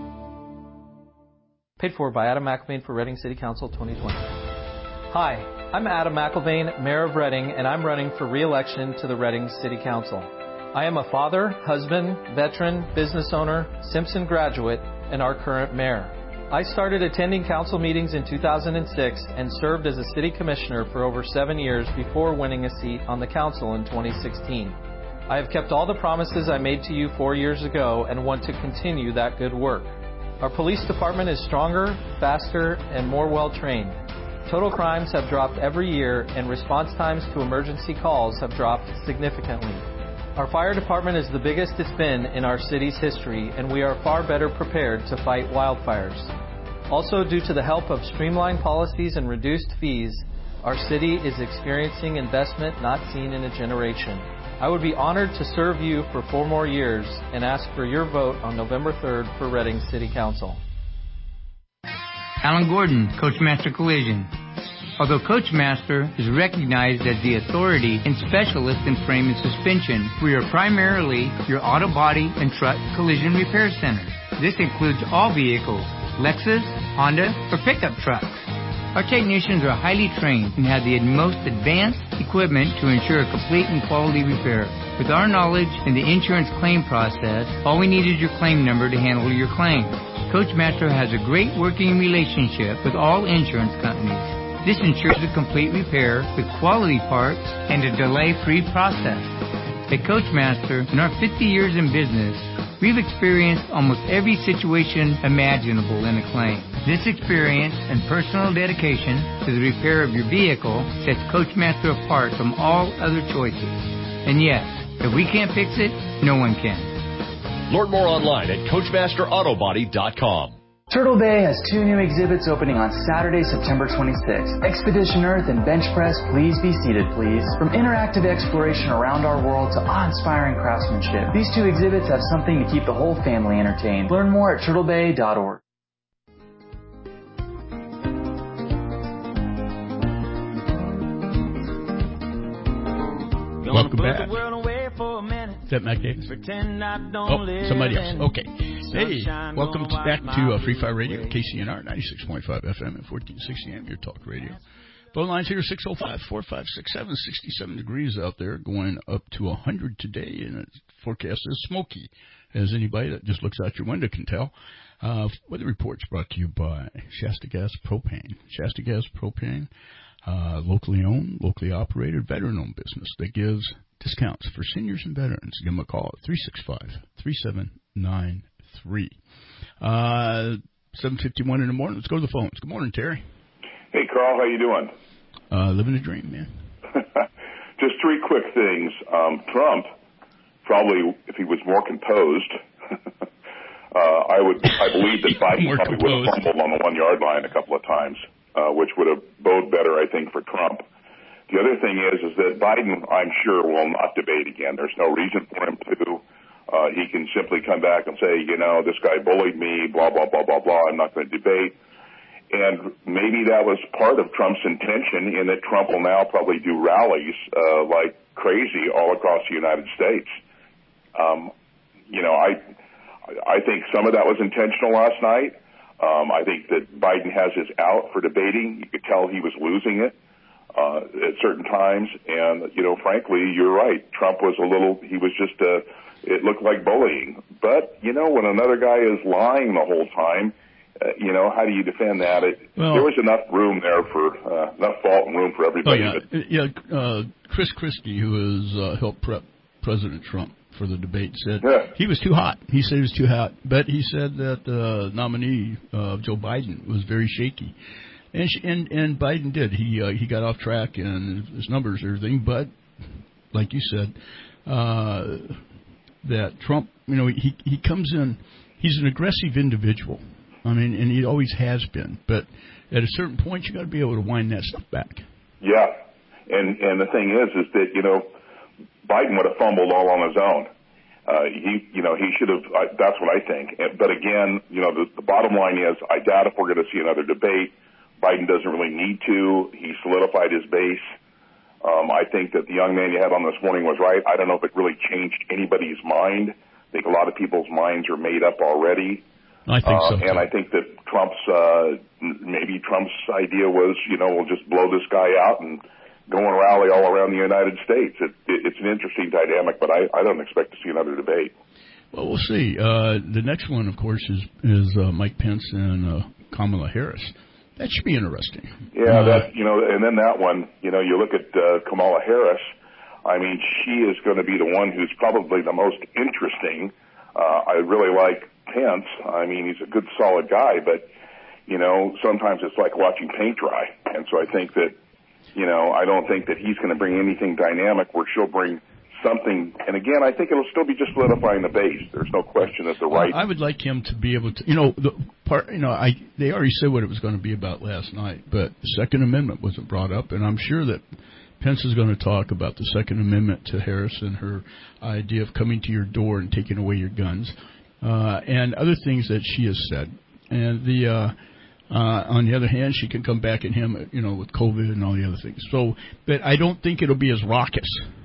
Paid for by Adam McElvain for Reading City Council twenty twenty. Hi, I'm Adam McElvain, Mayor of Reading, and I'm running for re-election to the Reading City Council. I am a father, husband, veteran, business owner, Simpson graduate, and our current mayor. I started attending council meetings in two thousand six and served as a city commissioner for over seven years before winning a seat on the council in twenty sixteen. I have kept all the promises I made to you four years ago and want to continue that good work. Our police department is stronger, faster, and more well-trained. Total crimes have dropped every year, and response times to emergency calls have dropped significantly. Our fire department is the biggest it's been in our city's history, and we are far better prepared to fight wildfires. Also, due to the help of streamlined policies and reduced fees, our city is experiencing investment not seen in a generation. I would be honored to serve you for four more years and ask for your vote on November third for Reading City Council. Alan Gordon, Coachmaster Collision. Although Coachmaster is recognized as the authority and specialist in frame and suspension, we are primarily your auto body and truck collision repair center. This includes all vehicles, Lexus, Honda, or pickup trucks. Our technicians are highly trained and have the most advanced equipment to ensure a complete and quality repair. With our knowledge in the insurance claim process, all we need is your claim number to handle your claim. Coachmaster has a great working relationship with all insurance companies. This ensures a complete repair with quality parts and a delay-free process. At Coachmaster, in our fifty years in business, we've experienced almost every situation imaginable in a claim. This experience and personal dedication to the repair of your vehicle sets Coachmaster apart from all other choices. And yes, if we can't fix it, no one can. Learn more online at Coachmaster Auto Body dot com. Turtle Bay has two new exhibits opening on Saturday, September twenty-sixth. Expedition Earth and Bench Press, Please Be Seated, Please. From interactive exploration around our world to awe-inspiring craftsmanship, these two exhibits have something to keep the whole family entertained. Learn more at turtle bay dot org. Welcome back. Is that Mac Davis? Oh, somebody else. Okay. Hey, welcome back to uh, Free Fire Radio, K C N R, ninety-six point five F M and fourteen sixty A M, your talk radio. Phone lines here, six oh five, four five six seven, sixty-seven degrees out there, going up to one hundred today, and the forecast is smoky, as anybody that just looks out your window can tell. Uh, weather reports brought to you by Shasta Gas Propane. Shasta Gas Propane, uh, locally owned, locally operated, veteran-owned business that gives discounts for seniors and veterans. Give them a call at three six five, three seven nine three. Uh, seven fifty-one in the morning. Let's go to the phones. Good morning, Terry. Hey, Carl. How you doing? Uh, living the dream, man. Just three quick things. Um, Trump, probably, if he was more composed, uh, I would, I believe that Biden probably composed. would have fumbled on the one-yard line a couple of times, uh, which would have bode better, I think, for Trump. The other thing is, is that Biden, I'm sure, will not debate again. There's no reason for him to. Uh, he can simply come back and say, you know, this guy bullied me, blah, blah, blah, blah, blah. I'm not going to debate. And maybe that was part of Trump's intention in that Trump will now probably do rallies uh, like crazy all across the United States. Um, you know, I I think some of that was intentional last night. Um, I think that Biden has his out for debating. You could tell he was losing it uh, at certain times. And, you know, frankly, you're right. Trump was a little, he was just a, it looked like bullying. But, you know, when another guy is lying the whole time, Uh, you know, how do you defend that? It, well, there was enough room there for, uh, enough fault and room for everybody. Oh, yeah. yeah uh, Chris Christie, who has uh, helped prep President Trump for the debate, said yeah. he was too hot. He said he was too hot. But he said that the uh, nominee, uh, Joe Biden, was very shaky. And sh- and, and Biden did. He uh, he got off track and his numbers and everything. But, like you said, uh, that Trump, you know, he he comes in, he's an aggressive individual. I mean, and he always has been. But at a certain point, you got to be able to wind that stuff back. Yeah, and and the thing is, is that you know, Biden would have fumbled all on his own. Uh, he, you know, he should have. Uh, that's what I think. But again, you know, the, the bottom line is, I doubt if we're going to see another debate. Biden doesn't really need to. He solidified his base. Um, I think that the young man you had on this morning was right. I don't know if it really changed anybody's mind. I think a lot of people's minds are made up already. I think so. Uh, and I think that Trump's, uh, maybe Trump's idea was, you know, we'll just blow this guy out and go and rally all around the United States. It, it, it's an interesting dynamic, but I, I don't expect to see another debate. Well, we'll see. Uh, the next one, of course, is, is uh, Mike Pence and uh, Kamala Harris. That should be interesting. Yeah, uh, that, you know, and then that one, you know, you look at uh, Kamala Harris. I mean, she is going to be the one who's probably the most interesting. Uh, I really like Pence. I mean, he's a good, solid guy, but, you know, sometimes it's like watching paint dry. And so I think that, you know, I don't think that he's going to bring anything dynamic where she'll bring something. And again, I think it'll still be just solidifying the base. There's no question that the right. I would like him to be able to, you know, the part, you know, I, they already said what it was going to be about last night, but the Second Amendment wasn't brought up, and I'm sure that Pence is going to talk about the Second Amendment to Harris and her idea of coming to your door and taking away your guns. Uh, and other things that she has said. And the uh, Uh, on the other hand, she can come back at him, you know, with COVID and all the other things. So, but I don't think it'll be as raucous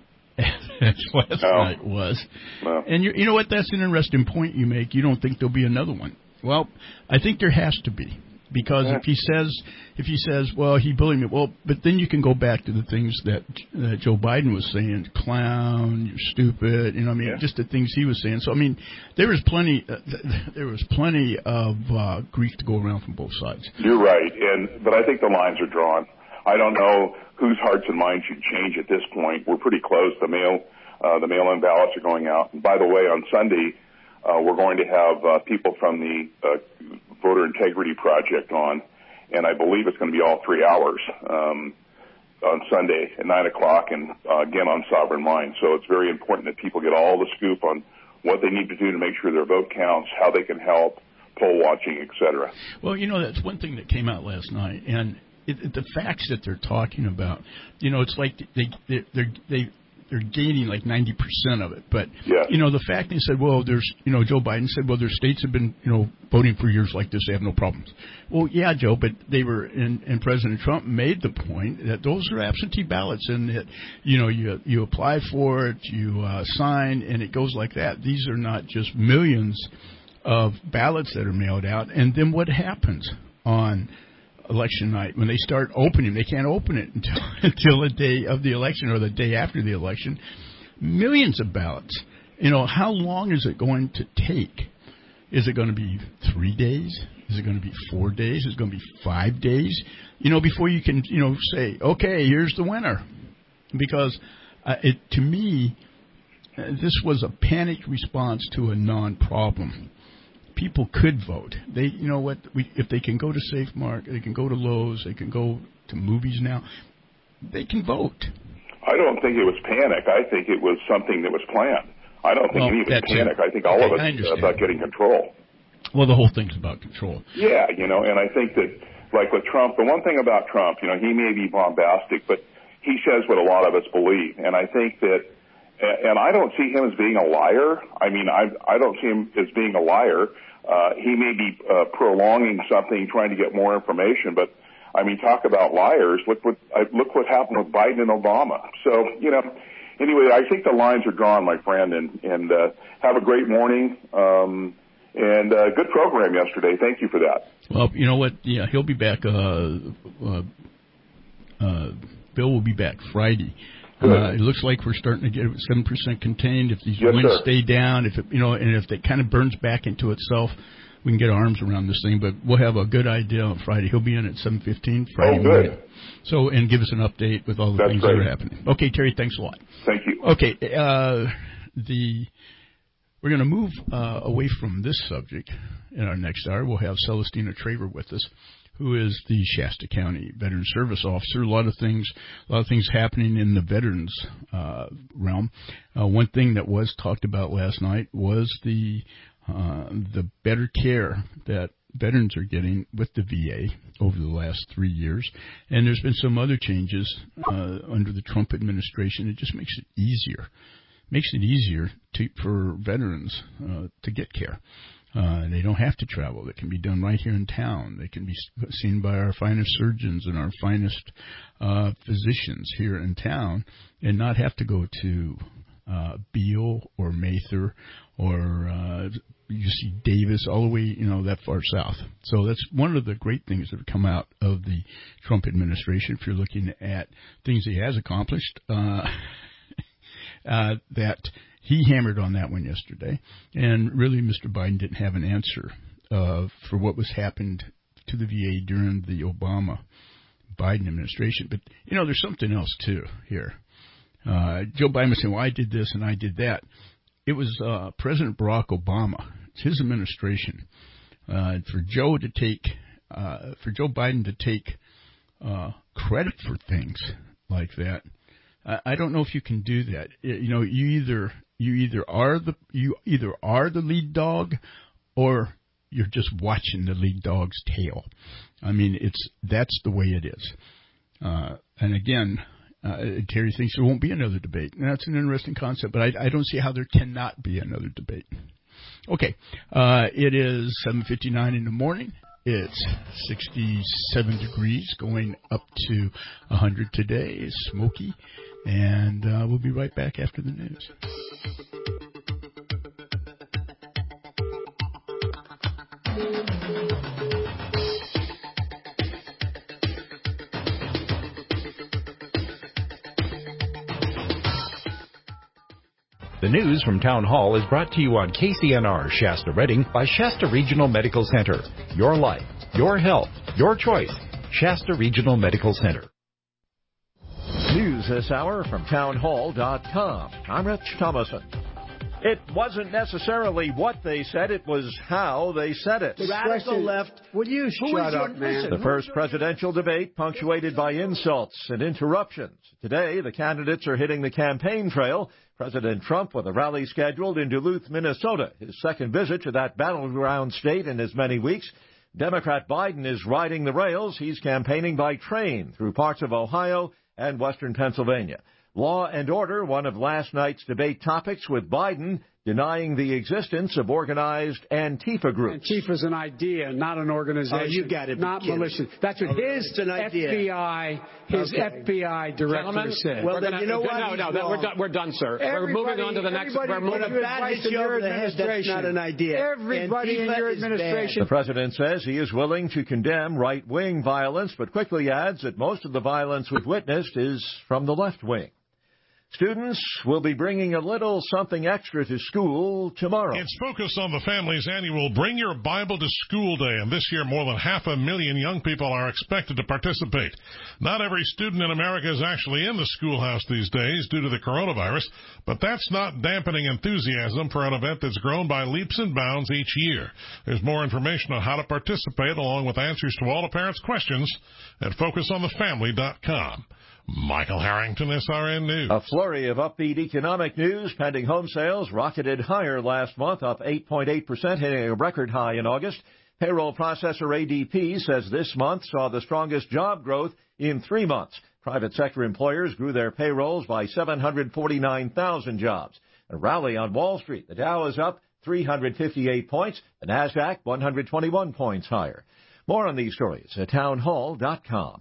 as last no. night was. No. And you, you know what? That's an interesting point you make. You don't think there'll be another one. Well, I think there has to be. Because yeah. if he says, if he says, well, he bullied me, well, but then you can go back to the things that, that Joe Biden was saying, clown, you're stupid, you know, I mean, yeah. just the things he was saying. So, I mean, there was plenty, uh, there was plenty of uh, grief to go around from both sides. You're right, and but I think the lines are drawn. I don't know whose hearts and minds should change at this point. We're pretty close. The mail, uh, the mail-in ballots are going out. And by the way, on Sunday, uh, we're going to have uh, people from the uh, Voter Integrity Project on, and I believe it's going to be all three hours um, on Sunday at nine o'clock, and uh, again on Sovereign Mind. So it's very important that people get all the scoop on what they need to do to make sure their vote counts, how they can help, poll watching, et cetera. Well, you know, that's one thing that came out last night, and it, it, the facts that they're talking about, you know, it's like they they they're, they they're gaining like ninety percent of it. But, yeah. you know, the fact they said, well, there's, you know, Joe Biden said, well, their states have been, you know, voting for years like this. They have no problems. Well, yeah, Joe, but they were, and, and President Trump made the point that those are absentee ballots and that, you know, you you apply for it, you uh, sign, and it goes like that. These are not just millions of ballots that are mailed out. And then what happens on election night when they start opening? They can't open it until until the day of the election or the day after the election. Millions of ballots. You know, how long is it going to take? Is it going to be three days? Is it going to be four days? Is it going to be five days? You know, before you can, you know, say, okay, here's the winner. Because uh, it, to me, uh, this was a panicked response to a non-problem. People could vote. They, you know what? We, if they can go to Safe Mark, they can go to Lowe's, they can go to movies now. They can vote. I don't think it was panic. I think it was something that was planned. I don't think well, any of it was panic. It. I think all okay, of it is about getting control. Well, the whole thing's about control. Yeah, you know, and I think that, like with Trump, the one thing about Trump, you know, he may be bombastic, but he says what a lot of us believe. And I think that, and I don't see him as being a liar. I mean, I I don't see him as being a liar. Uh, he may be uh, prolonging something, trying to get more information, but I mean, talk about liars. Look what uh, look what happened with Biden and Obama. So, you know, anyway, I think the lines are drawn, my friend, and and uh, have a great morning. Um, and uh, good program yesterday. Thank you for that. Well, you know what? Yeah, he'll be back. Uh, uh, uh, Bill will be back Friday. Uh, it looks like we're starting to get seven percent contained. If these yes, winds sir. stay down, if it, you know, and if it kind of burns back into itself, we can get our arms around this thing. But we'll have a good idea on Friday. He'll be in at seven fifteen Friday oh, good. morning. So, and give us an update with all the That's things great. that are happening. Okay, Terry, thanks a lot. Thank you. Okay, uh, the we're going to move uh, away from this subject in our next hour. We'll have Celestina Traver with us, who is the Shasta County Veteran Service Officer. A lot of things, a lot of things happening in the veterans uh, realm. Uh, one thing that was talked about last night was the uh, the better care that veterans are getting with the V A over the last three years. And there's been some other changes uh, under the Trump administration. It just makes it easier, makes it easier to, for veterans uh, to get care. Uh, they don't have to travel. It can be done right here in town. They can be seen by our finest surgeons and our finest uh, physicians here in town and not have to go to uh, Beale or Mather or uh, U C Davis all the way, you know, that far south. So that's one of the great things that have come out of the Trump administration. If you're looking at things he has accomplished, uh, uh, that he hammered on that one yesterday, and really Mister Biden didn't have an answer uh, for what was happened to the V A during the Obama-Biden administration. But, you know, there's something else, too, here. Uh, Joe Biden was saying, well, I did this and I did that. It was uh, President Barack Obama. It's his administration. Uh, for Joe to take, uh, for Joe Biden to take uh, credit for things like that, I, I don't know if you can do that. It, you know, you either... You either are the you either are the lead dog, or you're just watching the lead dog's tail. I mean, it's that's the way it is. Uh, and again, uh, Terry thinks there won't be another debate. And that's an interesting concept, but I, I don't see how there cannot be another debate. Okay, uh, it is seven fifty-nine in the morning. It's sixty-seven degrees, going up to one hundred today. It's smoky, and uh, we'll be right back after the news. The news from Town Hall is brought to you on K C N R Shasta Redding by Shasta Regional Medical Center. Your life, your health, your choice. Shasta Regional Medical Center. News this hour from town hall dot com. I'm Rich Thomason. It wasn't necessarily what they said, it was how they said it. The radical left. Will you shut up, man? The first presidential debate punctuated by insults and interruptions. Today, the candidates are hitting the campaign trail. President Trump with a rally scheduled in Duluth, Minnesota, his second visit to that battleground state in as many weeks. Democrat Biden is riding the rails. He's campaigning by train through parts of Ohio and western Pennsylvania. Law and order, one of last night's debate topics, with Biden denying the existence of organized Antifa groups. Antifa's an idea, not an organization. Oh, you got it. Not militia. That's what Okay. his It's an idea. F B I, his Okay. F B I director Gentlemen, said. well, then We're you know gonna- what? No, no, no, we're done, we're done, sir. We're moving on to the next. We're moving put a bat hit you over the head, that's not an idea. Everybody in Antifa your is administration. The president says he is willing to condemn right-wing violence, but quickly adds that most of the violence we've witnessed is from the left wing. Students will be bringing a little something extra to school tomorrow. It's focused on the family's annual Bring Your Bible to School Day, and this year more than half a million young people are expected to participate. Not every student in America is actually in the schoolhouse these days due to the coronavirus, but that's not dampening enthusiasm for an event that's grown by leaps and bounds each year. There's more information on how to participate, along with answers to all the parents' questions, at focus on the family dot com. Michael Harrington, S R N News. A flurry of upbeat economic news. Pending home sales rocketed higher last month, up eight point eight percent, hitting a record high in August. Payroll processor A D P says this month saw the strongest job growth in three months. Private sector employers grew their payrolls by seven hundred forty-nine thousand jobs. A rally on Wall Street. The Dow is up three hundred fifty-eight points. The NASDAQ one hundred twenty-one points higher. More on these stories at town hall dot com.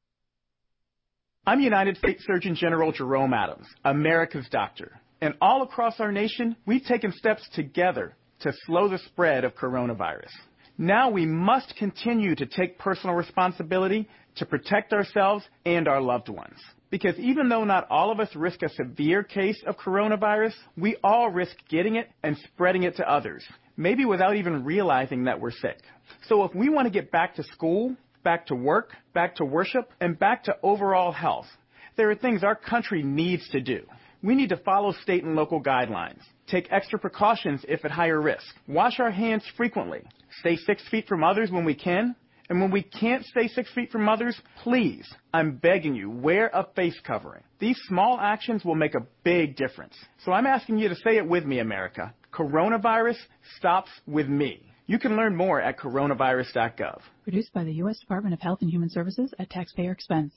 I'm United States Surgeon General Jerome Adams, America's doctor. And all across our nation, we've taken steps together to slow the spread of coronavirus. Now we must continue to take personal responsibility to protect ourselves and our loved ones. Because even though not all of us risk a severe case of coronavirus, we all risk getting it and spreading it to others, maybe without even realizing that we're sick. So if we want to get back to school, back to work, back to worship, and back to overall health, there are things our country needs to do. We need to follow state and local guidelines, take extra precautions if at higher risk, wash our hands frequently, stay six feet from others when we can, and when we can't stay six feet from others, please, I'm begging you, wear a face covering. These small actions will make a big difference. So I'm asking you to say it with me, America. Coronavirus stops with me. You can learn more at coronavirus dot gov. Produced by the U S Department of Health and Human Services at taxpayer expense.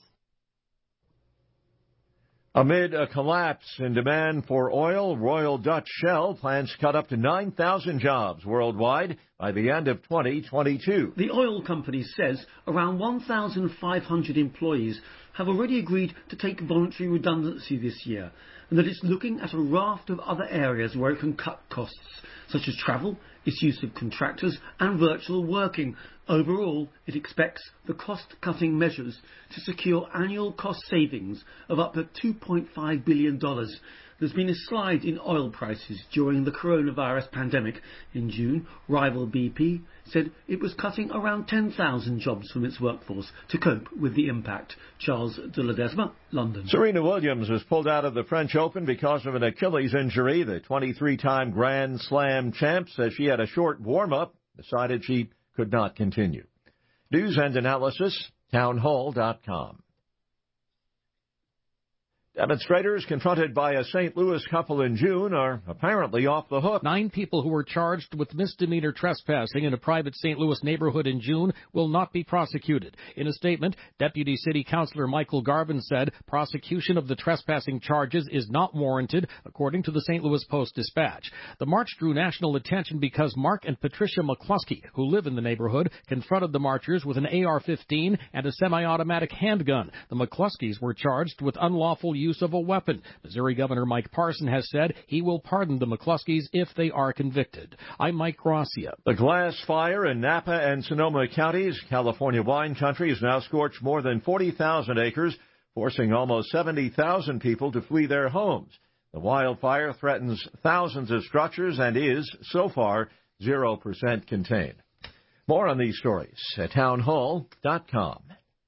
Amid a collapse in demand for oil, Royal Dutch Shell plans to cut up to nine thousand jobs worldwide by the end of twenty twenty-two. The oil company says around one thousand five hundred employees have already agreed to take voluntary redundancy this year, and that it's looking at a raft of other areas where it can cut costs, such as travel, its use of contractors, and virtual working. Overall, it expects the cost-cutting measures to secure annual cost savings of up to two point five billion dollars. There's been a slide in oil prices during the coronavirus pandemic. In June, rival B P said it was cutting around ten thousand jobs from its workforce to cope with the impact. Charles de Ledesma, London. Serena Williams was pulled out of the French Open because of an Achilles injury. The twenty-three-time Grand Slam champ says she had a short warm-up, decided she could not continue. News and analysis, town hall dot com. Demonstrators confronted by a Saint Louis couple in June are apparently off the hook. Nine people who were charged with misdemeanor trespassing in a private Saint Louis neighborhood in June will not be prosecuted. In a statement, Deputy City Councilor Michael Garvin said prosecution of the trespassing charges is not warranted, according to the Saint Louis Post-Dispatch. The march drew national attention because Mark and Patricia McCluskey, who live in the neighborhood, confronted the marchers with an A R fifteen and a semi-automatic handgun. The McCluskeys were charged with unlawful use of a weapon. Missouri Governor Mike Parson has said he will pardon the McCluskeys if they are convicted. I'm Mike Gracia. The Glass Fire in Napa and Sonoma counties, California wine country, has now scorched more than forty thousand acres, forcing almost seventy thousand people to flee their homes. The wildfire threatens thousands of structures and is, so far, zero percent contained. More on these stories at townhall dot com.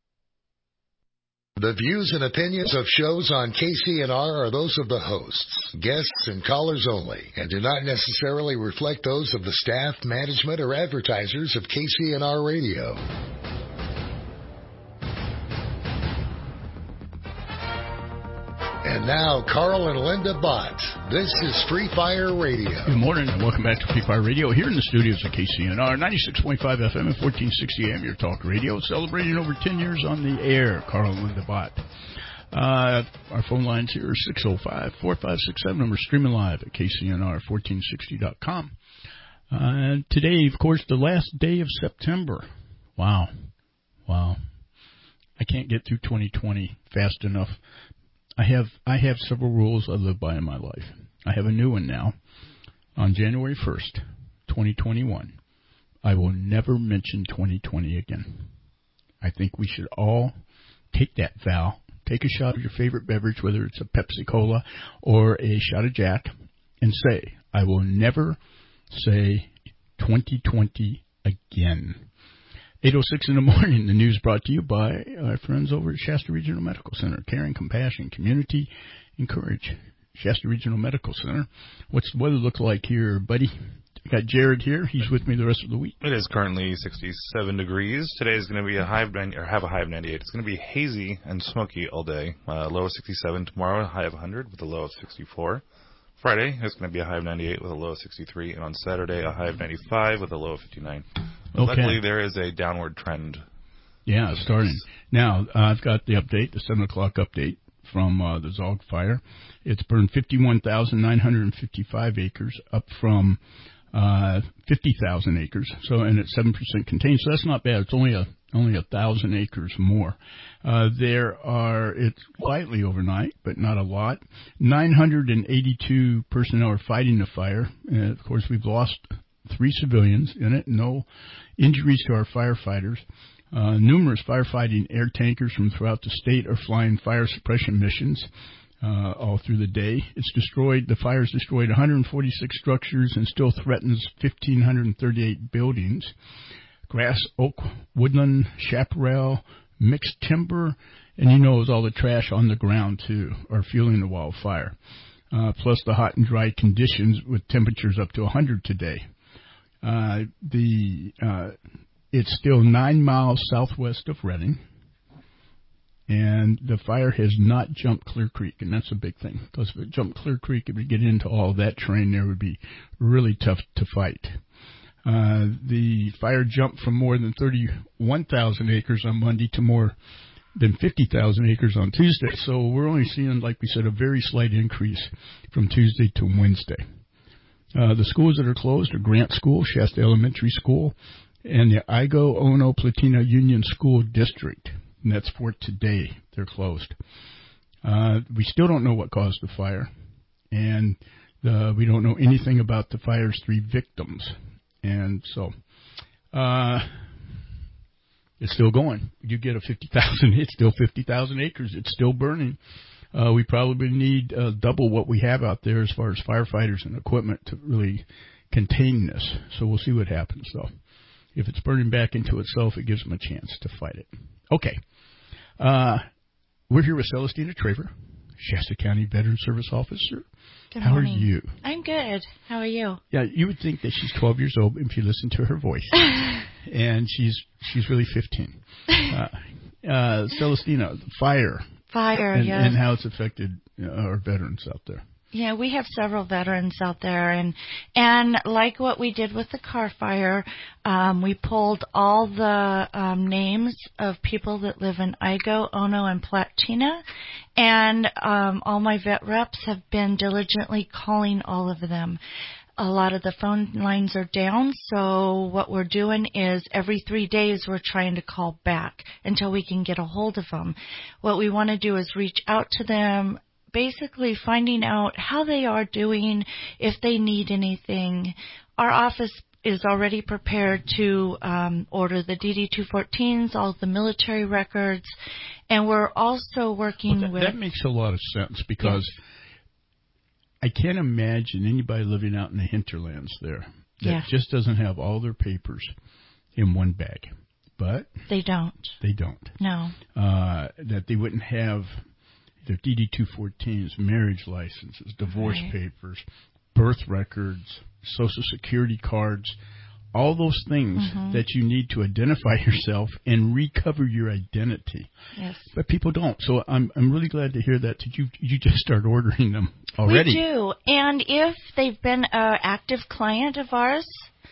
The views and opinions of shows on K C N R are those of the hosts, guests, and callers only, and do not necessarily reflect those of the staff, management, or advertisers of K C N R Radio. And now, Carl and Linda Bott. This is Free Fire Radio. Good morning and welcome back to Free Fire Radio here in the studios of K C N R, ninety-six point five F M and fourteen sixty A M, your talk radio, celebrating over ten years on the air. Carl and Linda Bott. Uh, our phone lines here are six oh five, four five six seven, and we're streaming live at K C N R fourteen sixty dot com. Uh, today, of course, the last day of September. Wow. Wow. I can't get through twenty twenty fast enough. I have I have several rules I live by in my life. I have a new one now. On January first, twenty twenty-one, I will never mention twenty twenty again. I think we should all take that vow, take a shot of your favorite beverage, whether it's a Pepsi Cola or a shot of Jack, and say, I will never say twenty twenty again. eight oh six in the morning, the news brought to you by our friends over at Shasta Regional Medical Center. Caring, compassion, community, and courage. Shasta Regional Medical Center. What's the weather look like here, buddy? Got Jared here. He's with me the rest of the week. It is currently sixty-seven degrees. Today is going to be a high of ninety, or have a high of ninety-eight. It's going to be hazy and smoky all day. Uh, low of sixty-seven. Tomorrow, a high of one hundred with a low of sixty-four. Friday, it's going to be a high of ninety-eight with a low of sixty-three. And on Saturday, a high of ninety-five with a low of fifty-nine. But okay. Luckily, there is a downward trend. Yeah, starting. Now, uh, I've got the update, the seven o'clock update from uh, the Zog fire. It's burned fifty-one thousand nine hundred fifty-five acres, up from uh, fifty thousand acres. So, and it's seven percent contained. So that's not bad. It's only a only a thousand acres more. Uh, there are, it's slightly overnight, but not a lot. nine hundred eighty-two personnel are fighting the fire. And of course, we've lost three civilians in it. No injuries to our firefighters. Uh, numerous firefighting air tankers from throughout the state are flying fire suppression missions uh, all through the day. It's destroyed, the fire's destroyed one hundred forty-six structures and still threatens one thousand five hundred thirty-eight buildings. Grass, oak, woodland, chaparral, mixed timber, and you know, it's all the trash on the ground, too, are fueling the wildfire. Uh, plus the hot and dry conditions with temperatures up to one hundred today. Uh, the uh, it's still nine miles southwest of Redding, and the fire has not jumped Clear Creek, and that's a big thing, because if it jumped Clear Creek, if we get into all that terrain there, it would be really tough to fight. Uh, the fire jumped from more than thirty-one thousand acres on Monday to more than fifty thousand acres on Tuesday, so we're only seeing, like we said, a very slight increase from Tuesday to Wednesday. Uh, the schools that are closed are Grant School, Shasta Elementary School, and the Igo Ono Platina Union School District. And that's for today. They're closed. Uh, we still don't know what caused the fire, and uh, we don't know anything about the fire's three victims. And so uh, it's still going. You get a fifty thousand, it's still fifty thousand acres. It's still burning. Uh, we probably need uh, double what we have out there as far as firefighters and equipment to really contain this. So we'll see what happens, though. If it's burning back into itself, it gives them a chance to fight it. Okay. Uh, we're here with Celestina Traver, Shasta County Veteran Service Officer. Good How morning. are you? I'm good. How are you? Yeah, you would think that she's twelve years old if you listen to her voice. And she's she's really fifteen. Uh, uh, Celestina, fire. fire, and, yes. and how it's affected uh, our veterans out there. Yeah, we have several veterans out there, and and like what we did with the Carr Fire, um, we pulled all the um, names of people that live in Igo, Ono, and Platina, and um, all my vet reps have been diligently calling all of them. A lot of the phone lines are down, so what we're doing is every three days we're trying to call back until we can get a hold of them. What we want to do is reach out to them, basically finding out how they are doing, if they need anything. Our office is already prepared to um, order the D D two fourteens, all the military records, and we're also working well, that, with... That makes a lot of sense because yes. I can't imagine anybody living out in the hinterlands there that yeah. just doesn't have all their papers in one bag. But... They don't. They don't. No. Uh, that they wouldn't have... Their D D two fourteens, marriage licenses, divorce right. papers, birth records, Social Security cards, all those things mm-hmm. that you need to identify yourself and recover your identity. Yes. But people don't. So I'm I'm really glad to hear that. Did you you just start ordering them already? We do. And if they've been an active client of ours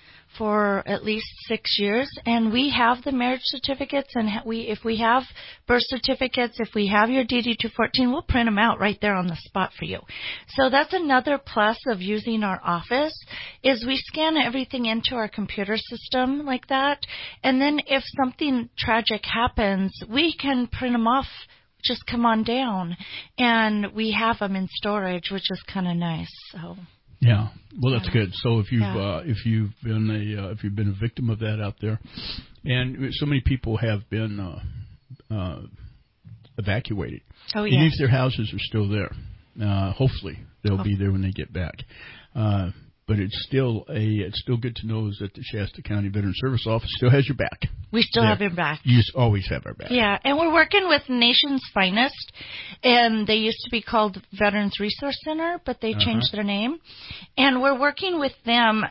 for at least six years, and we have the marriage certificates, and we, if we have birth certificates, if we have your D D two fourteen, we'll print them out right there on the spot for you. So that's another plus of using our office, is we scan everything into our computer system like that, and then if something tragic happens, we can print them off. Just come on down, and we have them in storage, which is kind of nice. So. Yeah, well, that's good. So if you've yeah. uh, if you've been a uh, if you've been a victim of that out there, and so many people have been uh, uh, evacuated, oh even yes. if their houses are still there, uh, hopefully they'll oh. be there when they get back. Uh, but it's still a it's still good to know is that the Shasta County Veteran Service Office still has your back. We still yeah. have your back. You always have our back. Yeah, and we're working with Nation's Finest, and they used to be called Veterans Resource Center, but they changed uh-huh. their name. And we're working with them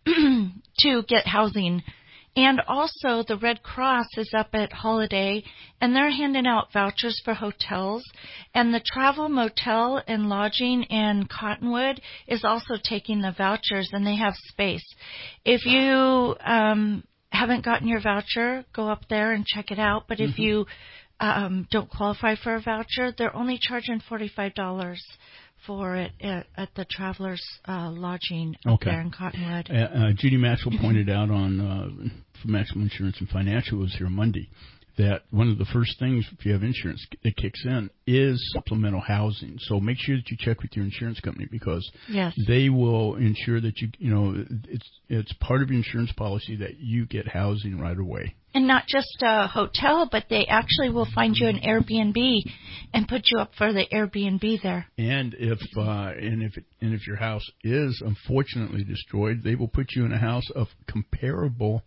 to get housing. And also the Red Cross is up at Holiday, and they're handing out vouchers for hotels. And the Travel Motel and Lodging in Cottonwood is also taking the vouchers, and they have space. If you um, haven't gotten your voucher, go up there and check it out. But mm-hmm. if you um, don't qualify for a voucher, they're only charging forty-five dollars for it at, at the Travelers uh, Lodging up okay. there in Cottonwood. Uh, uh, Judy Maxwell pointed out on uh, for Maxwell Insurance and Financial was here Monday that one of the first things if you have insurance that kicks in is supplemental housing. So make sure that you check with your insurance company because yes. they will ensure that you you know it's it's part of your insurance policy that you get housing right away. And not just a hotel, but they actually will find you an Airbnb and put you up for the Airbnb there. And if uh, and if it, and if your house is unfortunately destroyed, they will put you in a house of comparable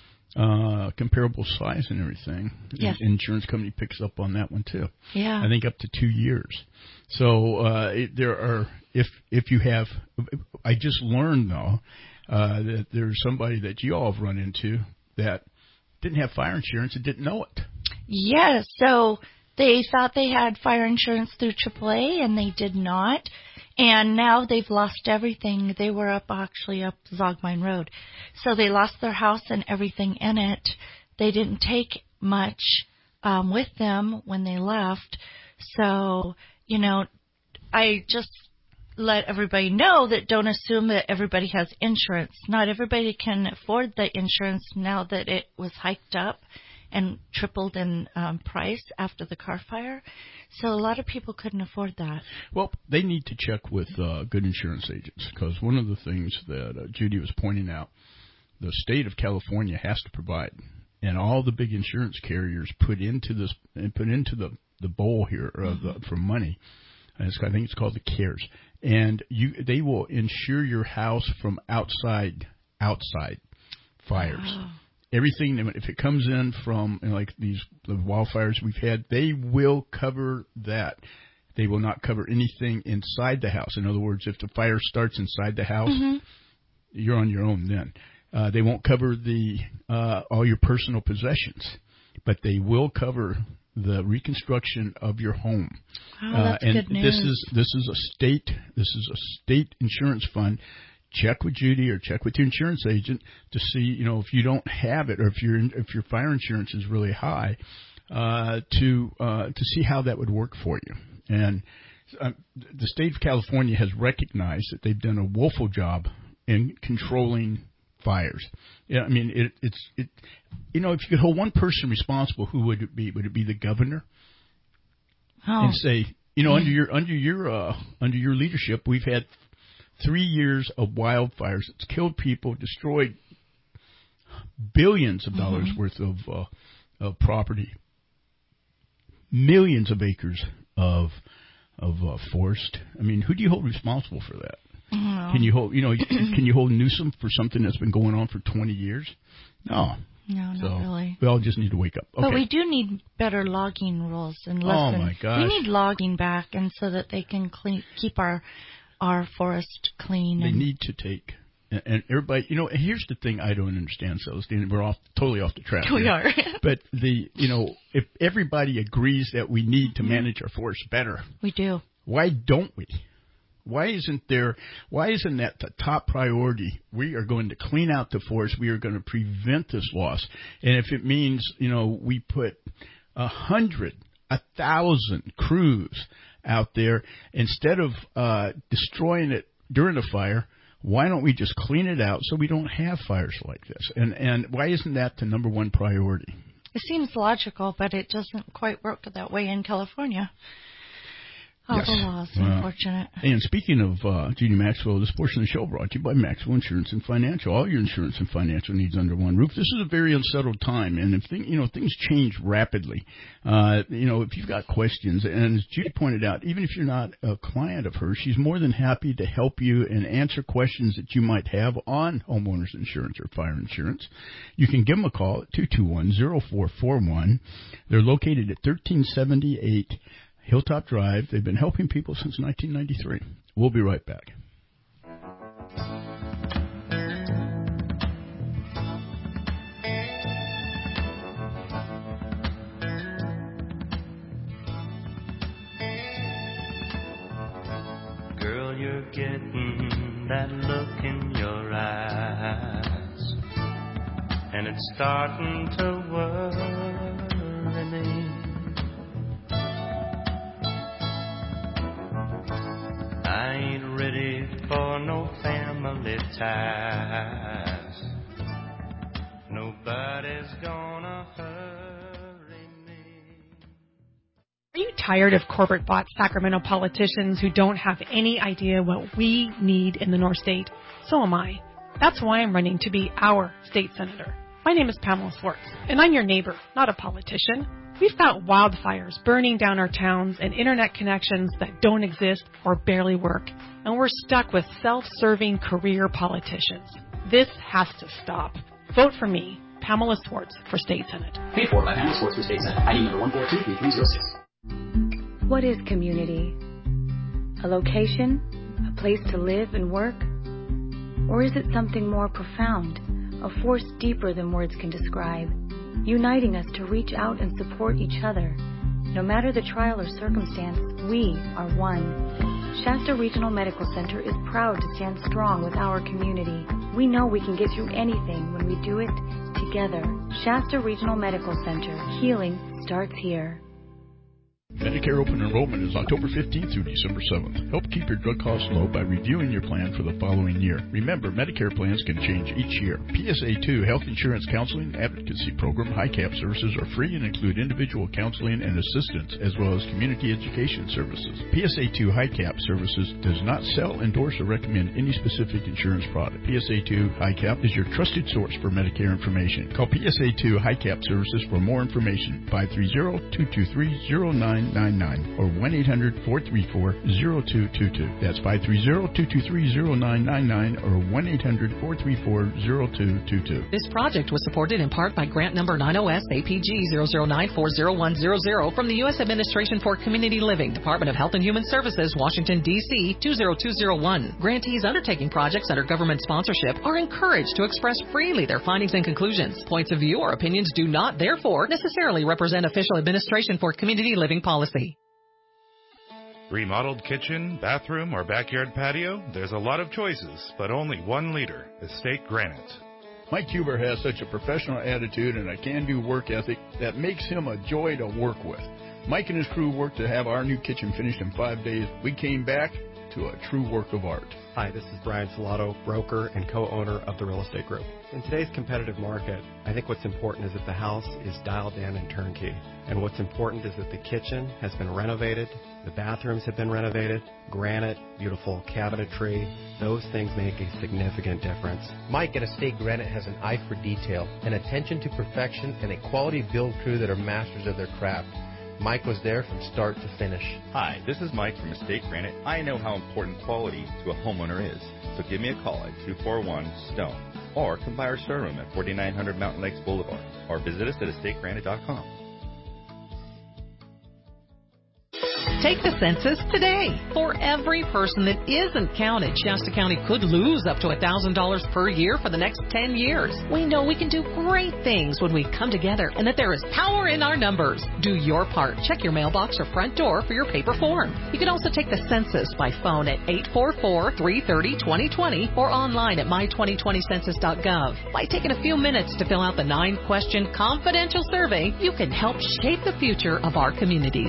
uh, comparable size and everything. Yeah. The insurance company picks up on that one too. Yeah. I think up to two years. So uh, it, there are if if you have, I just learned though uh, that there's somebody that you all have run into that didn't have fire insurance and didn't know it. Yes, so they thought they had fire insurance through triple A, and they did not. And now they've lost everything. They were up actually up Zogmine Road. So they lost their house and everything in it. They didn't take much um, with them when they left. So, you know, I just let everybody know that don't assume that everybody has insurance. Not everybody can afford the insurance now that it was hiked up and tripled in um, price after the Carr Fire. So a lot of people couldn't afford that. Well, they need to check with uh, good insurance agents because one of the things that uh, Judy was pointing out, the state of California has to provide, and all the big insurance carriers put into this and put into the, the bowl here uh, mm-hmm. the, for money. And it's, I think it's called the CARES. And you, they will insure your house from outside, outside fires. Wow. Everything, if it comes in from you know, like these the wildfires we've had, they will cover that. They will not cover anything inside the house. In other words, if the fire starts inside the house, mm-hmm. you're on your own then. Uh, they won't cover the uh, all your personal possessions, but they will cover the reconstruction of your home. Oh, that's uh, and good news. this is this is a state this is a state insurance fund. Check with Judy or check with your insurance agent to see, you know, if you don't have it or if your if your fire insurance is really high, uh, to uh, to see how that would work for you. And um, the state of California has recognized that they've done a woeful job in controlling fires. Yeah, I mean, it, it's it. You know, if you could hold one person responsible, who would it be? Would it be the governor? Oh. And say, you know, under your under your uh, under your leadership, we've had three years of wildfires. It's killed people, destroyed billions of dollars mm-hmm. worth of uh, of property, millions of acres of of uh, forest. I mean, who do you hold responsible for that? Oh. Can you hold, you know, can you hold Newsom for something that's been going on for twenty years? No. No, not so really. We all just need to wake up. Okay. But we do need better logging rules and less Oh than, my gosh. we need logging back, and so that they can clean, keep our our forest clean. They and need to take, and, and everybody, you know, here's the thing I don't understand, Celestine. We're off totally off the track. We here. are. But the, you know, if everybody agrees that we need to manage our forest better, we do. Why don't we? Why isn't there? Why isn't that the top priority? We are going to clean out the forest. We are going to prevent this loss. And if it means, you know, we put a hundred, a thousand crews out there instead of uh, destroying it during a fire, why don't we just clean it out so we don't have fires like this? And and why isn't that the number one priority? It seems logical, but it doesn't quite work that way in California. All yes. the laws, uh, unfortunate. And speaking of uh, Judy Maxwell, this portion of the show brought to you by Maxwell Insurance and Financial. All your insurance and financial needs under one roof. This is a very unsettled time, and if thing, you know things change rapidly, uh, you know if you've got questions, and as Judy pointed out, even if you're not a client of hers, she's more than happy to help you and answer questions that you might have on homeowners insurance or fire insurance. You can give them a call at two two one, zero four four one. They're located at thirteen seventy-eight Hilltop Drive. They've been helping people since nineteen ninety-three. We'll be right back. Girl, you're getting that look in your eyes, and it's starting to worry me. I ain't ready for no family ties. Nobody's gonna hurry me. Are you tired of corporate-bought Sacramento politicians who don't have any idea what we need in the North State? So am I. That's why I'm running to be our state senator. My name is Pamela Swartz, and I'm your neighbor, not a politician. We've got wildfires burning down our towns and internet connections that don't exist or barely work. And we're stuck with self-serving career politicians. This has to stop. Vote for me, Pamela Swartz, for State Senate. Paid for by Pamela Swartz for State Senate. I D number one four two three three zero six. What is community? A location? A place to live and work? Or is it something more profound? A force deeper than words can describe? Uniting us to reach out and support each other. No matter the trial or circumstance, we are one. Shasta Regional Medical Center is proud to stand strong with our community. We know we can get through anything when we do it together. Shasta Regional Medical Center. Healing starts here. Medicare open enrollment is October fifteenth through December seventh. Help keep your drug costs low by reviewing your plan for the following year. Remember, Medicare plans can change each year. P S A two Health Insurance Counseling Advocacy Program High Cap services are free and include individual counseling and assistance as well as community education services. P S A two High Cap services does not sell, endorse, or recommend any specific insurance product. P S A two High Cap is your trusted source for Medicare information. Call P S A two High Cap services for more information. five three zero, two two three, zero nine nine nine nine or one eight hundred, four three four, zero two two two. That's five three zero, two two three, zero nine nine nine or one eight hundred, four three four, zero two two two. This project was supported in part by grant number nine O S A P G zero zero nine four zero one zero zero from the U S Administration for Community Living, Department of Health and Human Services, Washington, D C two zero two zero one. Grantees undertaking projects under government sponsorship are encouraged to express freely their findings and conclusions. Points of view or opinions do not, therefore, necessarily represent official Administration for Community Living policy. Remodeled kitchen, bathroom, or backyard patio? There's a lot of choices, but only one leader, Estate Granite. Mike Huber has such a professional attitude and a can-do work ethic that makes him a joy to work with. Mike and his crew worked to have our new kitchen finished in five days. We came back to a true work of art. Hi, this is Brian Salato, broker and co-owner of the Real Estate Group. In today's competitive market, I think what's important is that the house is dialed in and turnkey. And what's important is that the kitchen has been renovated, the bathrooms have been renovated, granite, beautiful cabinetry. Those things make a significant difference. Mike at Estate Granite has an eye for detail, an attention to perfection, and a quality build crew that are masters of their craft. Mike was there from start to finish. Hi, this is Mike from Estate Granite. I know how important quality to a homeowner is, so give me a call at two four one, STONE or come by our showroom at forty-nine hundred Mountain Lakes Boulevard or visit us at estate granite dot com. Take the census today. For every person that isn't counted, Shasta County could lose up to one thousand dollars per year for the next ten years. We know we can do great things when we come together and that there is power in our numbers. Do your part. Check your mailbox or front door for your paper form. You can also take the census by phone at eight four four, three three zero, two zero two zero or online at my twenty twenty census dot gov. By taking a few minutes to fill out the nine-question confidential survey, you can help shape the future of our communities.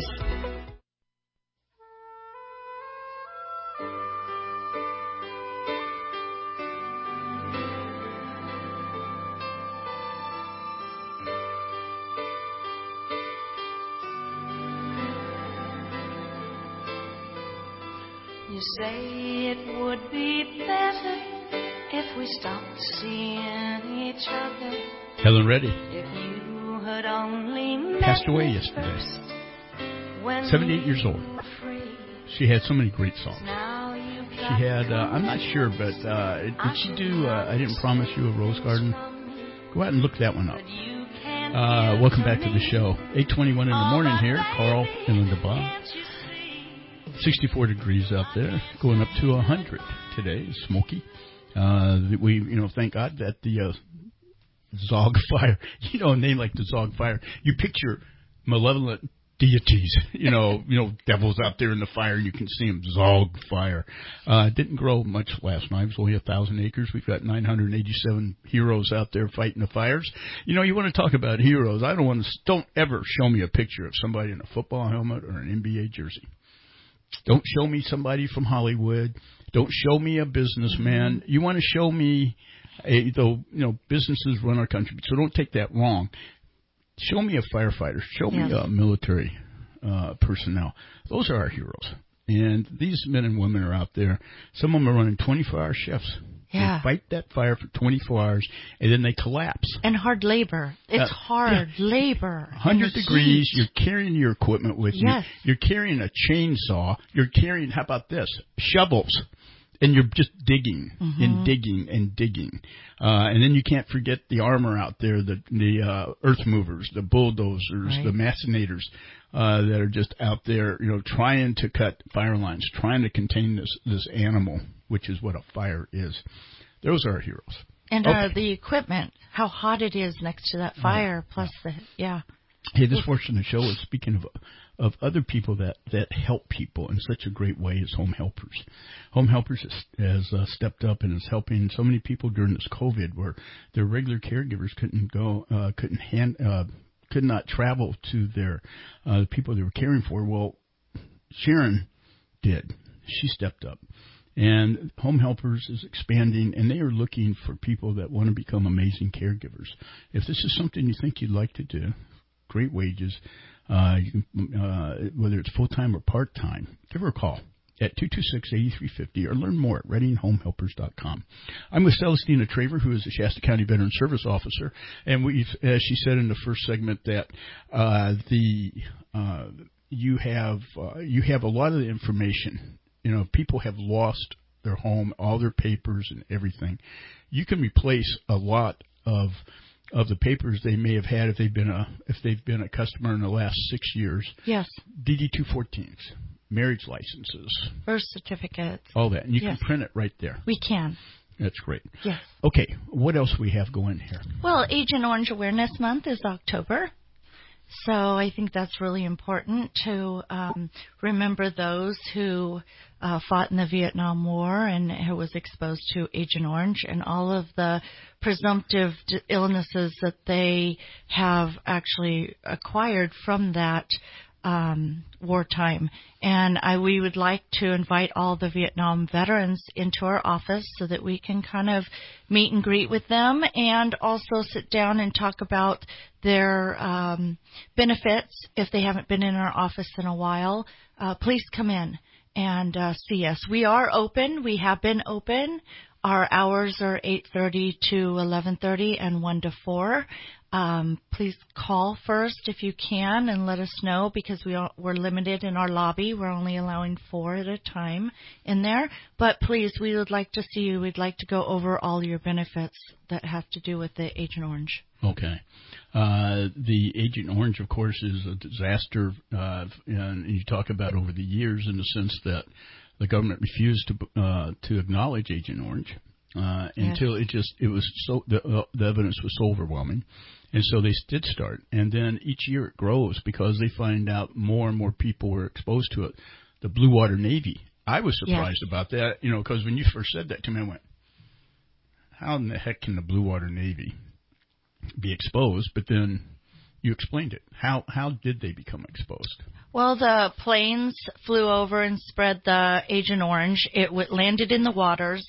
You say it would be better if we stopped seeing each other. Helen Reddy If you had only passed away yesterday. seventy-eight years old. She had so many great songs. She had, uh, I'm not sure, but uh, did she do uh, I Didn't Promise You a Rose Garden? Go out and look that one up. Uh, welcome back to the show. eight twenty-one in the morning here. Carl and Linda Bob. sixty-four degrees out there, going up to one hundred today. Smoky. Uh, we, you know, thank God that the uh, Zog Fire, you know, a name like the Zog Fire, you picture malevolent deities, you know, you know, devils out there in the fire, and you can see them. Zog Fire. Uh, didn't grow much last night. It was only a thousand acres. We've got nine hundred eighty-seven heroes out there fighting the fires. You know, you want to talk about heroes. I don't want to, don't ever show me a picture of somebody in a football helmet or an N B A jersey. Don't show me somebody from Hollywood. Don't show me a businessman. You want to show me, a, though, you know, businesses run our country, so don't take that wrong. Show me a firefighter. Show yes. me a military uh, personnel. Those are our heroes. And these men and women are out there. Some of them are running twenty-four hour shifts. Yeah. They fight that fire for twenty-four hours, and then they collapse. And hard labor. It's uh, hard yeah. labor. one hundred degrees, heat. You're carrying your equipment with yes. you. You're carrying a chainsaw. You're carrying, how about this, shovels. And you're just digging mm-hmm. and digging and digging. Uh, and then you can't forget the armor out there, the the uh, earth movers, the bulldozers, right. the machinators uh, that are just out there, you know, trying to cut fire lines, trying to contain this, this animal, which is what a fire is. Those are our heroes. And okay. uh, the equipment, how hot it is next to that fire, right. plus the, yeah. Hey, this portion of the show is speaking of of other people that, that help people in such a great way as Home Helpers. Home Helpers has, has uh, stepped up and is helping so many people during this COVID where their regular caregivers couldn't go, uh, couldn't hand, uh, could not travel to their uh, the people they were caring for. Well, Sharon did. She stepped up. And Home Helpers is expanding, and they are looking for people that want to become amazing caregivers. If this is something you think you'd like to do, great wages, uh, you can, uh, whether it's full-time or part-time, give her a call at two two six, eight three five zero or learn more at reading home helpers dot com. I'm with Celestina Traver, who is a Shasta County Veteran Service Officer, and we've, as she said in the first segment, that uh, the uh, you have uh, you have a lot of the information. You know, people have lost their home, all their papers and everything. You can replace a lot of of the papers they may have had if they've been a if they've been a customer in the last six years. Yes. D D two fourteens, marriage licenses, birth certificates, all that, and you yes. can print it right there. We can. That's great. Yes. Okay, what else we have going here? Well, Agent Orange Awareness Month is October. So I think that's really important to um, remember those who uh, fought in the Vietnam War and who was exposed to Agent Orange and all of the presumptive d- illnesses that they have actually acquired from that um, wartime. And I, we would like to invite all the Vietnam veterans into our office so that we can kind of meet and greet with them and also sit down and talk about their um, benefits. If they haven't been in our office in a while, uh, please come in and uh, see us. We are open. We have been open. Our hours are eight thirty to eleven thirty and one to four. Um, please call first if you can and let us know because we are, we're limited in our lobby. We're only allowing four at a time in there. But please, we would like to see you. We'd like to go over all your benefits that have to do with the Agent Orange. Okay. Uh, the Agent Orange, of course, is a disaster, uh, and you talk about over the years in the sense that the government refused to uh, to acknowledge Agent Orange uh, Yes. until it just it was so the, uh, the evidence was so overwhelming, and so they did start, and then each year it grows because they find out more and more people were exposed to it. The Blue Water Navy, I was surprised Yes. about that, you know, because when you first said that to me, I went, "How in the heck can the Blue Water Navy be exposed?" But then you explained it. How how did they become exposed? Well, the planes flew over and spread the Agent Orange. It w- landed in the waters.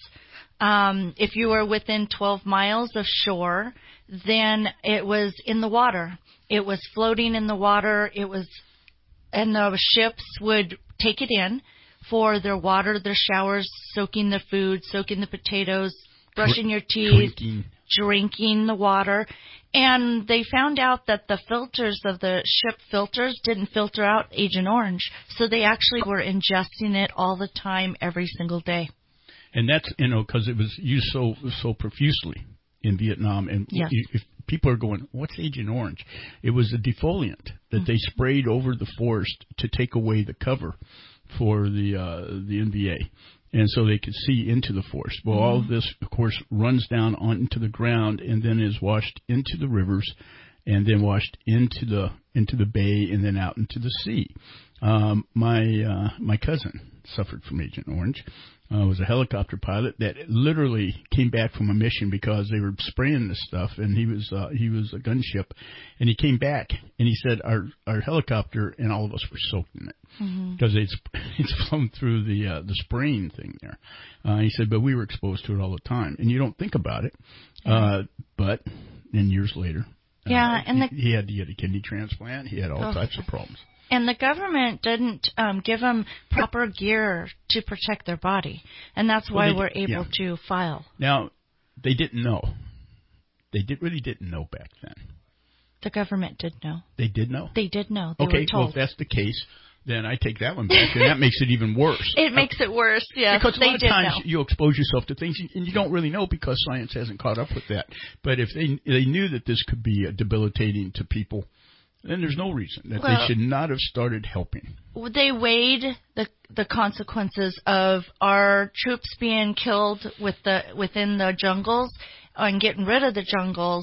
Um, if you were within twelve miles of shore, then it was in the water. It was floating in the water. It was, and the ships would take it in for their water, their showers, soaking the food, soaking the potatoes, brushing your teeth, Drinking. drinking the water. And they found out that the filters of the ship filters didn't filter out Agent Orange. So they actually were ingesting it all the time, every single day. And that's, you know, because it was used so so profusely in Vietnam. And Yes. if people are going, what's Agent Orange? It was a defoliant that they sprayed over the forest to take away the cover for the uh, the N V A. And so they could see into the forest. Well, all of this, of course, runs down onto the ground and then is washed into the rivers and then washed into the into the bay and then out into the sea. Um, my uh, my cousin suffered from Agent Orange. Uh, was a helicopter pilot that literally came back from a mission because they were spraying this stuff, and he was uh, he was a gunship, and he came back and he said our our helicopter and all of us were soaked in it because mm-hmm. it's it's flown through the uh, the spraying thing there. Uh, he said, but we were exposed to it all the time, and you don't think about it, yeah. uh, but then years later, yeah, uh, and he, the, he had to get a kidney transplant. He had all oh. types of problems. And the government didn't um, give them proper gear to protect their body. And that's why well, they, we're able yeah. to file. Now, they didn't know. They did really didn't know back then. The government did know. They did know? They did know. They okay, were told. well, if that's the case, then I take that one back, and that makes it even worse. It makes it worse, yes. Because a they lot of did times know. you expose yourself to things, and you don't really know because science hasn't caught up with that. But if they they knew that this could be debilitating to people, then there's no reason that well, they should not have started helping. They weighed the the consequences of our troops being killed with the within the jungles and getting rid of the jungles,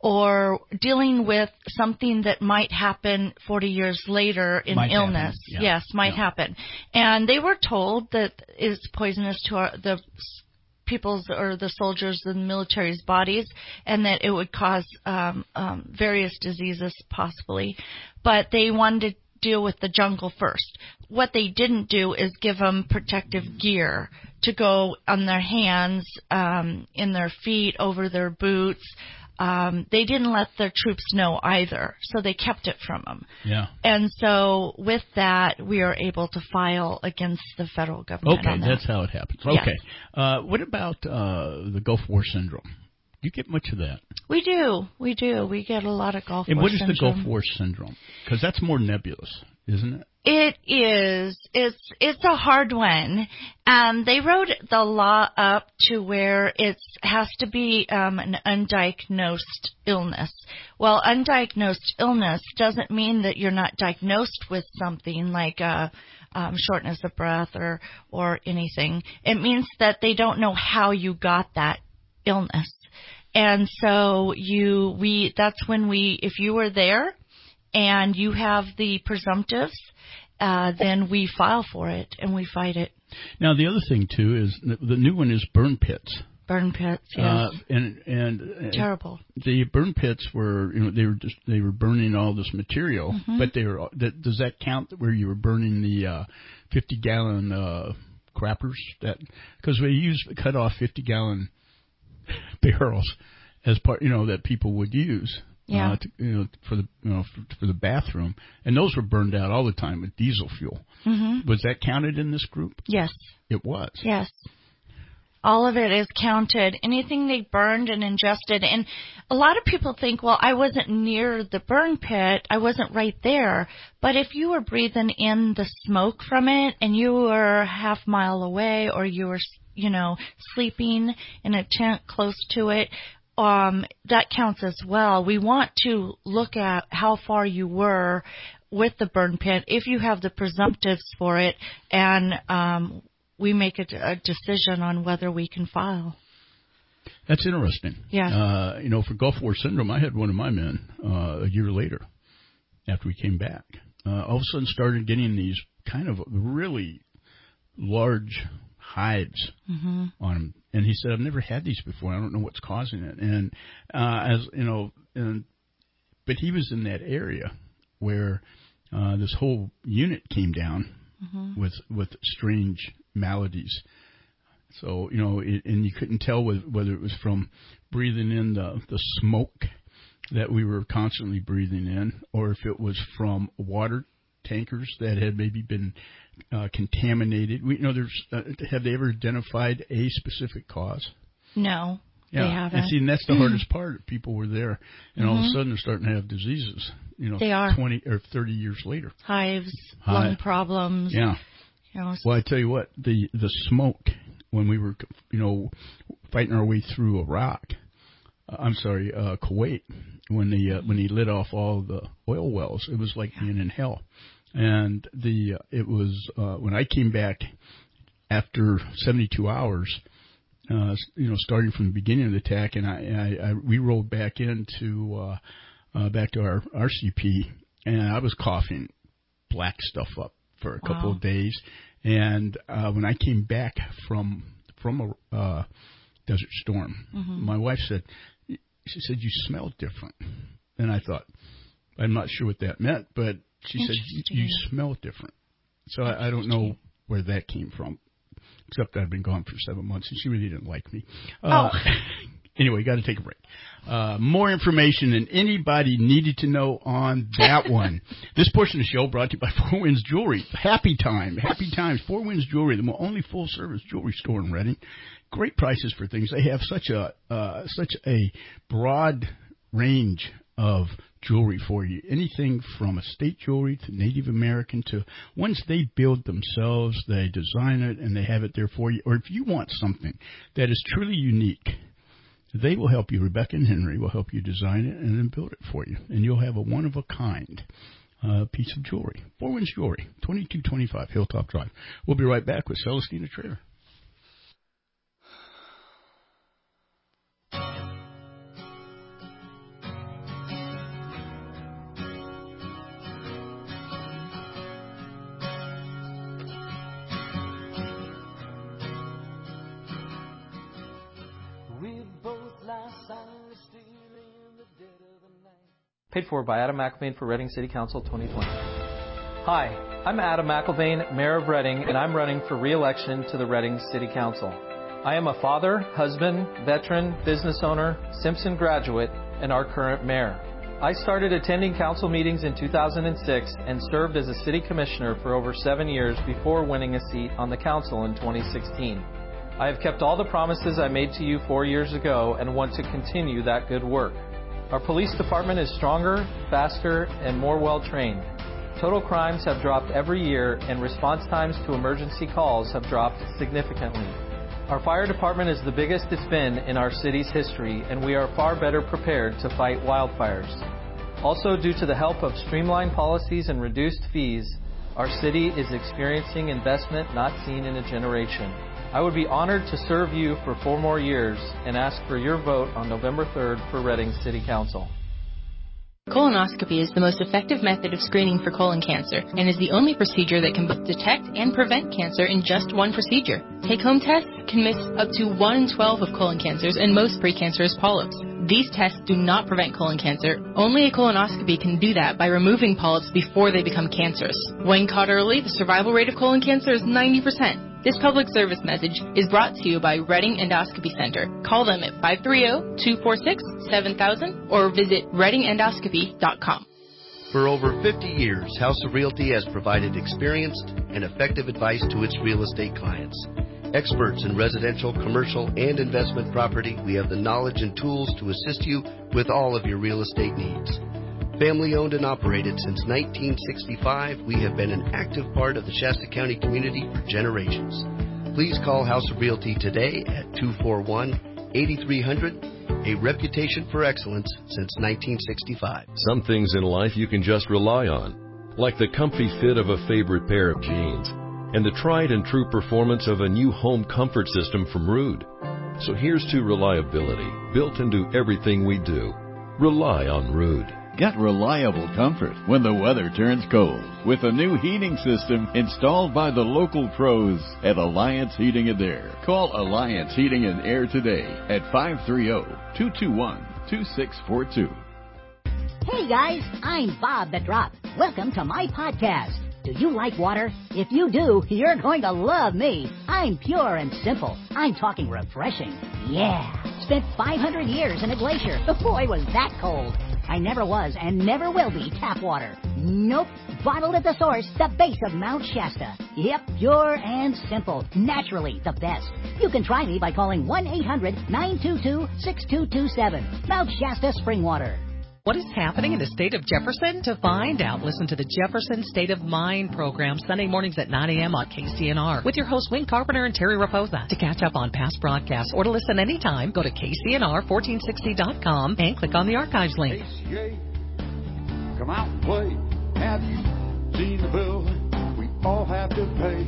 or dealing with something that might happen forty years later in might illness. Yeah. Yes, might yeah. happen. And they were told that it's poisonous to our, the people's or the soldiers and the military's bodies, and that it would cause um, um, various diseases possibly. But they wanted to deal with the jungle first. What they didn't do is give them protective gear to go on their hands, um, in their feet, over their boots. Um, they didn't let their troops know either, so they kept it from them. Yeah. And so with that, we are able to file against the federal government. Okay, on that. that's how it happens. Yeah. Okay. Uh, what about uh, the Gulf War syndrome? Do you get much of that? We do. We do. We get a lot of Gulf and War syndrome. And what is syndrome. the Gulf War syndrome? Because that's more nebulous, isn't it? It is. It's it's a hard one. Um, they wrote the law up to where it has to be um, an undiagnosed illness. Well, undiagnosed illness doesn't mean that you're not diagnosed with something like uh, um, shortness of breath or or anything. It means that they don't know how you got that illness, and so you we that's when we if you were there and you have the presumptives. Uh, then we file for it and we fight it. Now the other thing too is the new one is burn pits. Burn pits, yes. Uh, and and terrible. Uh, the burn pits were, you know, they were just they were burning all this material, mm-hmm. but they were. That, does that count where you were burning the uh, fifty gallon uh, crappers? That because we use cut off fifty gallon barrels as part, you know, that people would use. Yeah. Uh, to, you know, for the you know for, for the bathroom, and those were burned out all the time with diesel fuel. Mm-hmm. Was that counted in this group? Yes. It was. Yes. All of it is counted. Anything they burned and ingested, and a lot of people think, well, I wasn't near the burn pit, I wasn't right there. But if you were breathing in the smoke from it, and you were a half mile away, or you were, you know, sleeping in a tent close to it. Um, that counts as well. We want to look at how far you were with the burn pit, if you have the presumptives for it, and um, we make a, a decision on whether we can file. That's interesting. Yeah. Uh, you know, for Gulf War syndrome, I had one of my men uh, a year later after we came back. Uh, all of a sudden started getting these kind of really large hives mm-hmm. on him. And he said, I've never had these before. I don't know what's causing it. And, uh, as you know, and, but he was in that area where, uh, this whole unit came down mm-hmm. with, with strange maladies. So, you know, it, and you couldn't tell whether, whether it was from breathing in the, the smoke that we were constantly breathing in, or if it was from water tankers that had maybe been uh, contaminated. We you know there's uh, have they ever identified a specific cause? No, yeah. they haven't. And see, and that's the hardest part. People were there, and mm-hmm. all of a sudden they're starting to have diseases. You know, they are twenty or thirty years later. Hives, Hive. lung problems. Yeah. You know, well, I tell you what, the the smoke when we were you know fighting our way through Iraq. Uh, I'm sorry, uh, Kuwait. When he uh, when he lit off all the oil wells, it was like yeah. being in hell. And the uh, it was uh, when I came back after seventy-two hours, uh, you know, starting from the beginning of the attack, and I, I, I we rolled back into uh, uh, back to our R C P, and I was coughing black stuff up for a couple wow. of days. And uh, when I came back from from a uh, Desert Storm, mm-hmm. my wife said, she said, you smell different. And I thought, I'm not sure what that meant, but she said, you, you smell different. So I, I don't know where that came from, except I've been gone for seven months, and she really didn't like me. Uh, oh. Anyway, got to take a break. Uh, more information than anybody needed to know on that one. This portion of the show brought to you by Four Winds Jewelry. Happy time, happy times. Four Winds Jewelry, the only full-service jewelry store in Reading. Great prices for things. They have such a uh, such a broad range of jewelry for you. Anything from estate jewelry to Native American to ones they build themselves, they design it, and they have it there for you. Or if you want something that is truly unique, they will help you. Rebecca and Henry will help you design it and then build it for you. And you'll have a one-of-a-kind uh, piece of jewelry. Four Winds Jewelry, twenty-two twenty-five Hilltop Drive. We'll be right back with Celestina Traylor. Paid for by Adam McElvain for Reading City Council twenty twenty. Hi, I'm Adam McElvain, Mayor of Reading, and I'm running for re-election to the Reading City Council. I am a father, husband, veteran, business owner, Simpson graduate, and our current mayor. I started attending council meetings in two thousand six and served as a city commissioner for over seven years before winning a seat on the council in twenty sixteen. I have kept all the promises I made to you four years ago and want to continue that good work. Our police department is stronger, faster, and more well-trained. Total crimes have dropped every year, and response times to emergency calls have dropped significantly. Our fire department is the biggest it's been in our city's history, and we are far better prepared to fight wildfires. Also, due to the help of streamlined policies and reduced fees, our city is experiencing investment not seen in a generation. I would be honored to serve you for four more years and ask for your vote on November third for Reading City Council. Colonoscopy is the most effective method of screening for colon cancer and is the only procedure that can both detect and prevent cancer in just one procedure. Take-home tests can miss up to one in twelve of colon cancers and most precancerous polyps. These tests do not prevent colon cancer. Only a colonoscopy can do that by removing polyps before they become cancerous. When caught early, the survival rate of colon cancer is ninety percent. This public service message is brought to you by Reading Endoscopy Center. Call them at five three zero, two four six, seven thousand or visit reading endoscopy dot com. For over fifty years, House of Realty has provided experienced and effective advice to its real estate clients. Experts in residential, commercial, and investment property, we have the knowledge and tools to assist you with all of your real estate needs. Family owned and operated since nineteen sixty-five, we have been an active part of the Shasta County community for generations. Please call House of Realty today at two four one, eight three zero zero, a reputation for excellence since nineteen sixty-five. Some things in life you can just rely on, like the comfy fit of a favorite pair of jeans and the tried and true performance of a new home comfort system from Ruud. So here's to reliability, built into everything we do. Rely on Ruud. Get reliable comfort when the weather turns cold with a new heating system installed by the local pros at Alliance Heating and Air. Call Alliance Heating and Air today at five three zero, two two one, two six four two. Hey guys, I'm Bob the Drop. Welcome to my podcast. Do you like water? If you do, you're going to love me. I'm pure and simple. I'm talking refreshing. Yeah. Spent five hundred years in a glacier. Boy, was that cold. I never was and never will be tap water. Nope. Bottled at the source, the base of Mount Shasta. Yep, pure and simple. Naturally the best. You can try me by calling one eight hundred, nine two two, six two two seven. Mount Shasta Spring Water. What is happening in the state of Jefferson? To find out, listen to the Jefferson State of Mind program Sunday mornings at nine a.m. on K C N R with your hosts Wayne Carpenter and Terry Raposa. To catch up on past broadcasts or to listen anytime, go to K C N R fourteen sixty dot com and click on the archives link. A C A, come out and play. Have you seen the bill we all have to pay?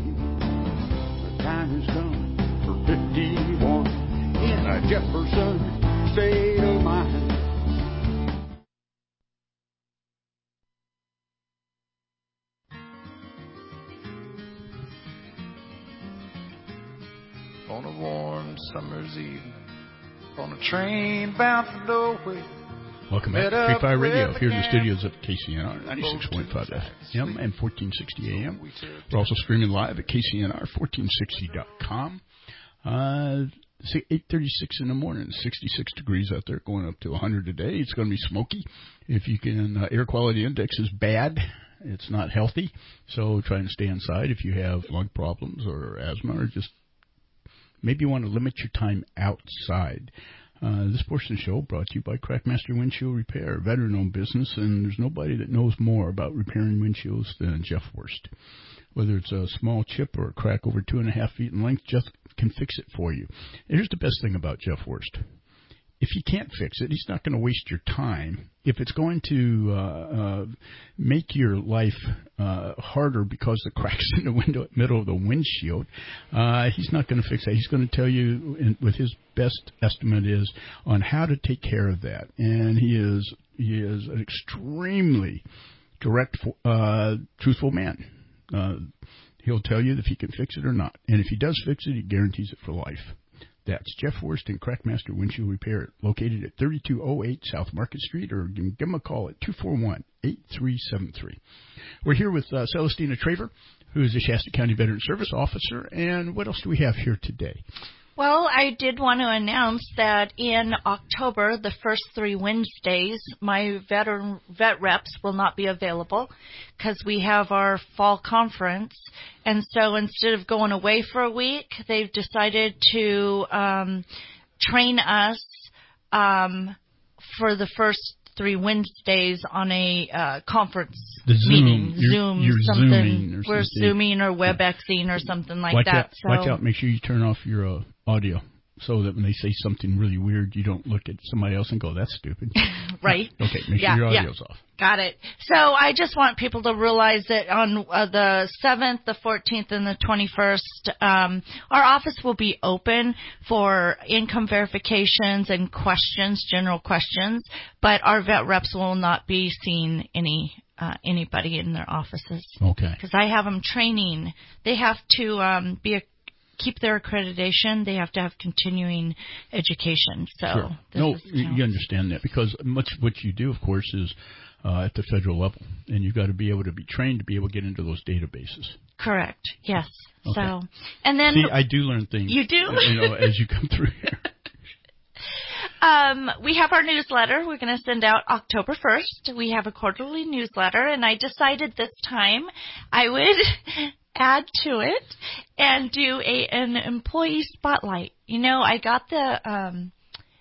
The time has come for fifty-one in a Jefferson State of Mind. On a warm summer's evening, on a train bound for nowhere. Welcome back to Free Fire Radio here in the studios of K C N R ninety-six point five F M and fourteen sixty A M. We're also streaming live at K C N R fourteen sixty dot com. Uh, eight thirty-six in the morning, sixty-six degrees out there, going up to one hundred today. It's going to be smoky. If you can, uh, air quality index is bad. It's not healthy. So try and stay inside if you have lung problems or asthma or just maybe you want to limit your time outside. Uh, this portion of the show brought to you by Crackmaster Windshield Repair, a veteran-owned business, and there's nobody that knows more about repairing windshields than Jeff Worst. Whether it's a small chip or a crack over two and a half feet in length, Jeff can fix it for you. And here's the best thing about Jeff Worst. If you can't fix it, he's not going to waste your time. If it's going to uh, uh, make your life uh, harder because the crack's in the window, middle of the windshield, uh, he's not going to fix that. He's going to tell you in, what his best estimate is on how to take care of that. And he is he is an extremely direct, uh, truthful man. Uh, he'll tell you if he can fix it or not. And if he does fix it, he guarantees it for life. That's Jeff Worst and Crackmaster Windshield Repair, located at thirty-two oh eight South Market Street, or give them a call at two four one, eight three seven three. We're here with uh, Celestina Traver, who is a Shasta County Veteran Service Officer. And what else do we have here today? Well, I did want to announce that in October, the first three Wednesdays, my veteran vet reps will not be available because we have our fall conference. And so instead of going away for a week, they've decided to um, train us um, for the first three Wednesdays on a uh, conference the Zoom. meeting, you're, Zoom, you're something. Zooming or We're something. Zooming or WebExing or something like watch that. Out, so. Watch out. Make sure you turn off your uh, audio so that when they say something really weird, you don't look at somebody else and go, "That's stupid." Right. Okay. Make yeah, sure your yeah. audio's off. Got it. So I just want people to realize that on uh, the seventh, the fourteenth, and the twenty-first, um, our office will be open for income verifications and questions, general questions, but our vet reps will not be seeing any uh, anybody in their offices. Okay. Because I have them training. They have to um, be a keep their accreditation. They have to have continuing education. So sure. this no, is, you, you know. you understand that because much what you do, of course, is uh, at the federal level, and you've got to be able to be trained to be able to get into those databases. Correct. Yes. Okay. So, and then see, I do learn things. You do, you know, as you come through here. Um, we have our newsletter. We're going to send out October first. We have a quarterly newsletter, and I decided this time I would add to it and do a an employee spotlight. You know, I got the um,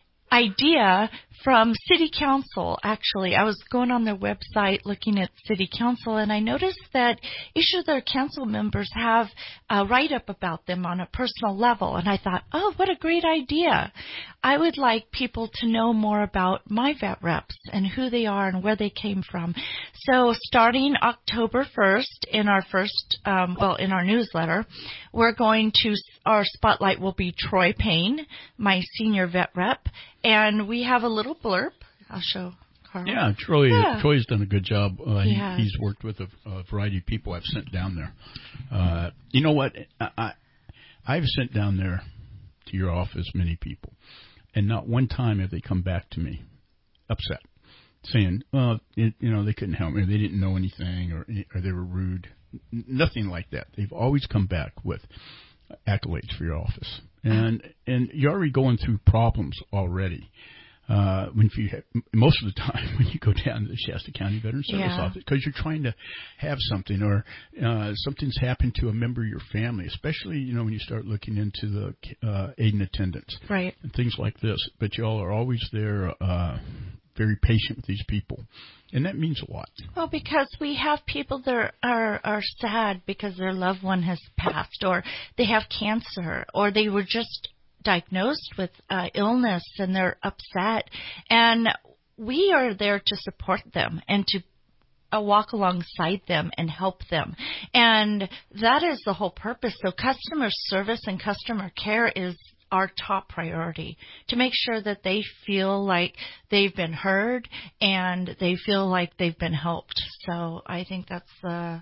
idea from City Council, actually. I was going on their website looking at City Council, and I noticed that each of their council members have a write-up about them on a personal level. And I thought, oh, what a great idea. I would like people to know more about my vet reps and who they are and where they came from. So starting October first, in our first, um, well, in our newsletter, we're going to, our spotlight will be Troy Payne, my senior vet rep, and we have a little blurb. I'll show Carl. Yeah, Troy. Yeah. Troy's done a good job. Uh, he he, has. He's worked with a, a variety of people I've sent down there. Uh, you know what? I, I, I've sent down there to your office many people, and not one time have they come back to me upset, saying, "Well, it, you know, they couldn't help me, or they didn't know anything, or or they were rude." N- nothing like that. They've always come back with accolades for your office, and and you're already going through problems already. Uh, when you have, most of the time when you go down to the Shasta County Veteran Service Yeah. Office, because you're trying to have something, or uh, something's happened to a member of your family, especially you know when you start looking into the uh, aid and attendance, right, and things like this. But y'all are always there, uh, very patient with these people, and that means a lot. Well, because we have people that are, are, are sad because their loved one has passed, or they have cancer, or they were just diagnosed with uh, illness and they're upset. And we are there to support them and to uh, walk alongside them and help them. And that is the whole purpose. So customer service and customer care is our top priority, to make sure that they feel like they've been heard and they feel like they've been helped. So I think that's uh,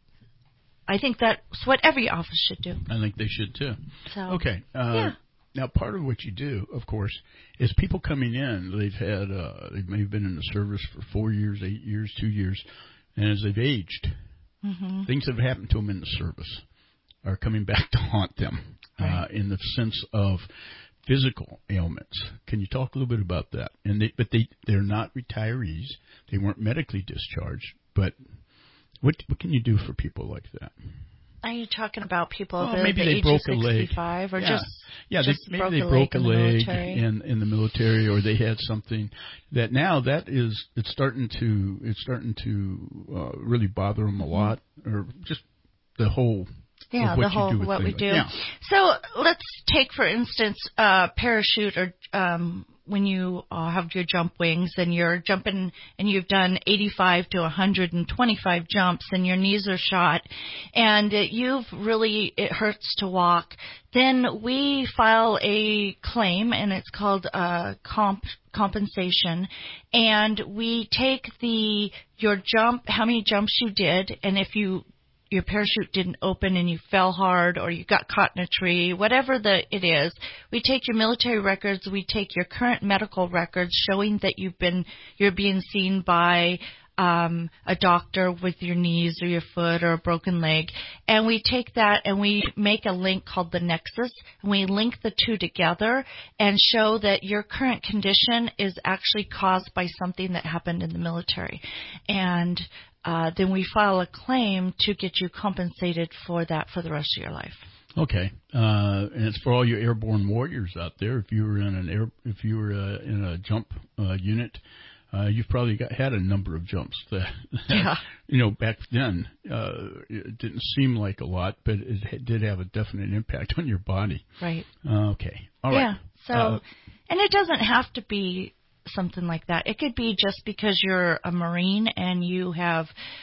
I think that's what every office should do. I think they should too. So, okay. Uh, yeah. Now, part of what you do, of course, is people coming in. They've had, uh, they may have been in the service for four years, eight years, two years, and as they've aged, mm-hmm. things that have happened to them in the service are coming back to haunt them, right. uh, in the sense of physical ailments. Can you talk a little bit about that? And they, but they, they're not retirees. They weren't medically discharged. But what, what can you do for people like that? Are you talking about people well, the, maybe the they age broke of a sixty-five, leg. or yeah. just yeah, just they, maybe broke they a broke leg a in the leg military? in in the military, or they had something that now that is it's starting to it's starting to uh, really bother them a lot, or just the whole. Yeah, of what the whole you do with what we things. do. Yeah. So let's take, for instance, uh, parachute, or um, when you uh, have your jump wings and you're jumping and you've done eighty-five to one hundred twenty-five jumps and your knees are shot and uh, you've really, it hurts to walk, then we file a claim, and it's called uh, comp compensation, and we take the your jump, how many jumps you did, and if you your parachute didn't open and you fell hard, or you got caught in a tree, whatever the it is, we take your military records, we take your current medical records showing that you've been you're being seen by um, a doctor with your knees or your foot or a broken leg, and we take that and we make a link called the Nexus, and we link the two together and show that your current condition is actually caused by something that happened in the military. And uh, then we file a claim to get you compensated for that for the rest of your life. Okay, uh, and it's for all your airborne warriors out there. If you were in an air, if you were uh, in a jump uh, unit, uh, you've probably got, had a number of jumps. That, yeah. You know, back then uh, it didn't seem like a lot, but it did have a definite impact on your body. Right. Uh, okay. All right. Yeah. So, uh, and it doesn't have to be something like that. It could be just because you're a Marine and you have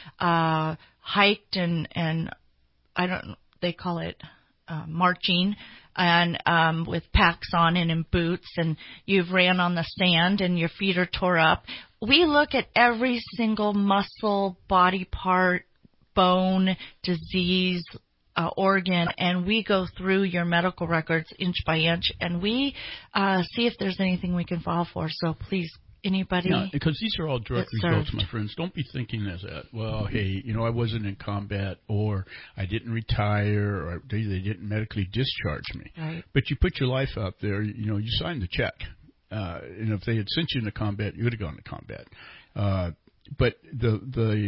uh, hiked and and I don't. They call it. Uh, marching and um, with packs on and in boots, and you've ran on the sand and your feet are tore up. We look at every single muscle, body part, bone, disease, uh, organ, and we go through your medical records inch by inch, and we uh, see if there's anything we can file for. So please, anybody. Yeah, because these are all direct results, served. my friends. Don't be thinking as that, well, hey, you know, I wasn't in combat, or I didn't retire, or they, they didn't medically discharge me. Right. But you put your life out there, you know, you signed the check. Uh, and if they had sent you into combat, you would have gone to combat. Uh, but the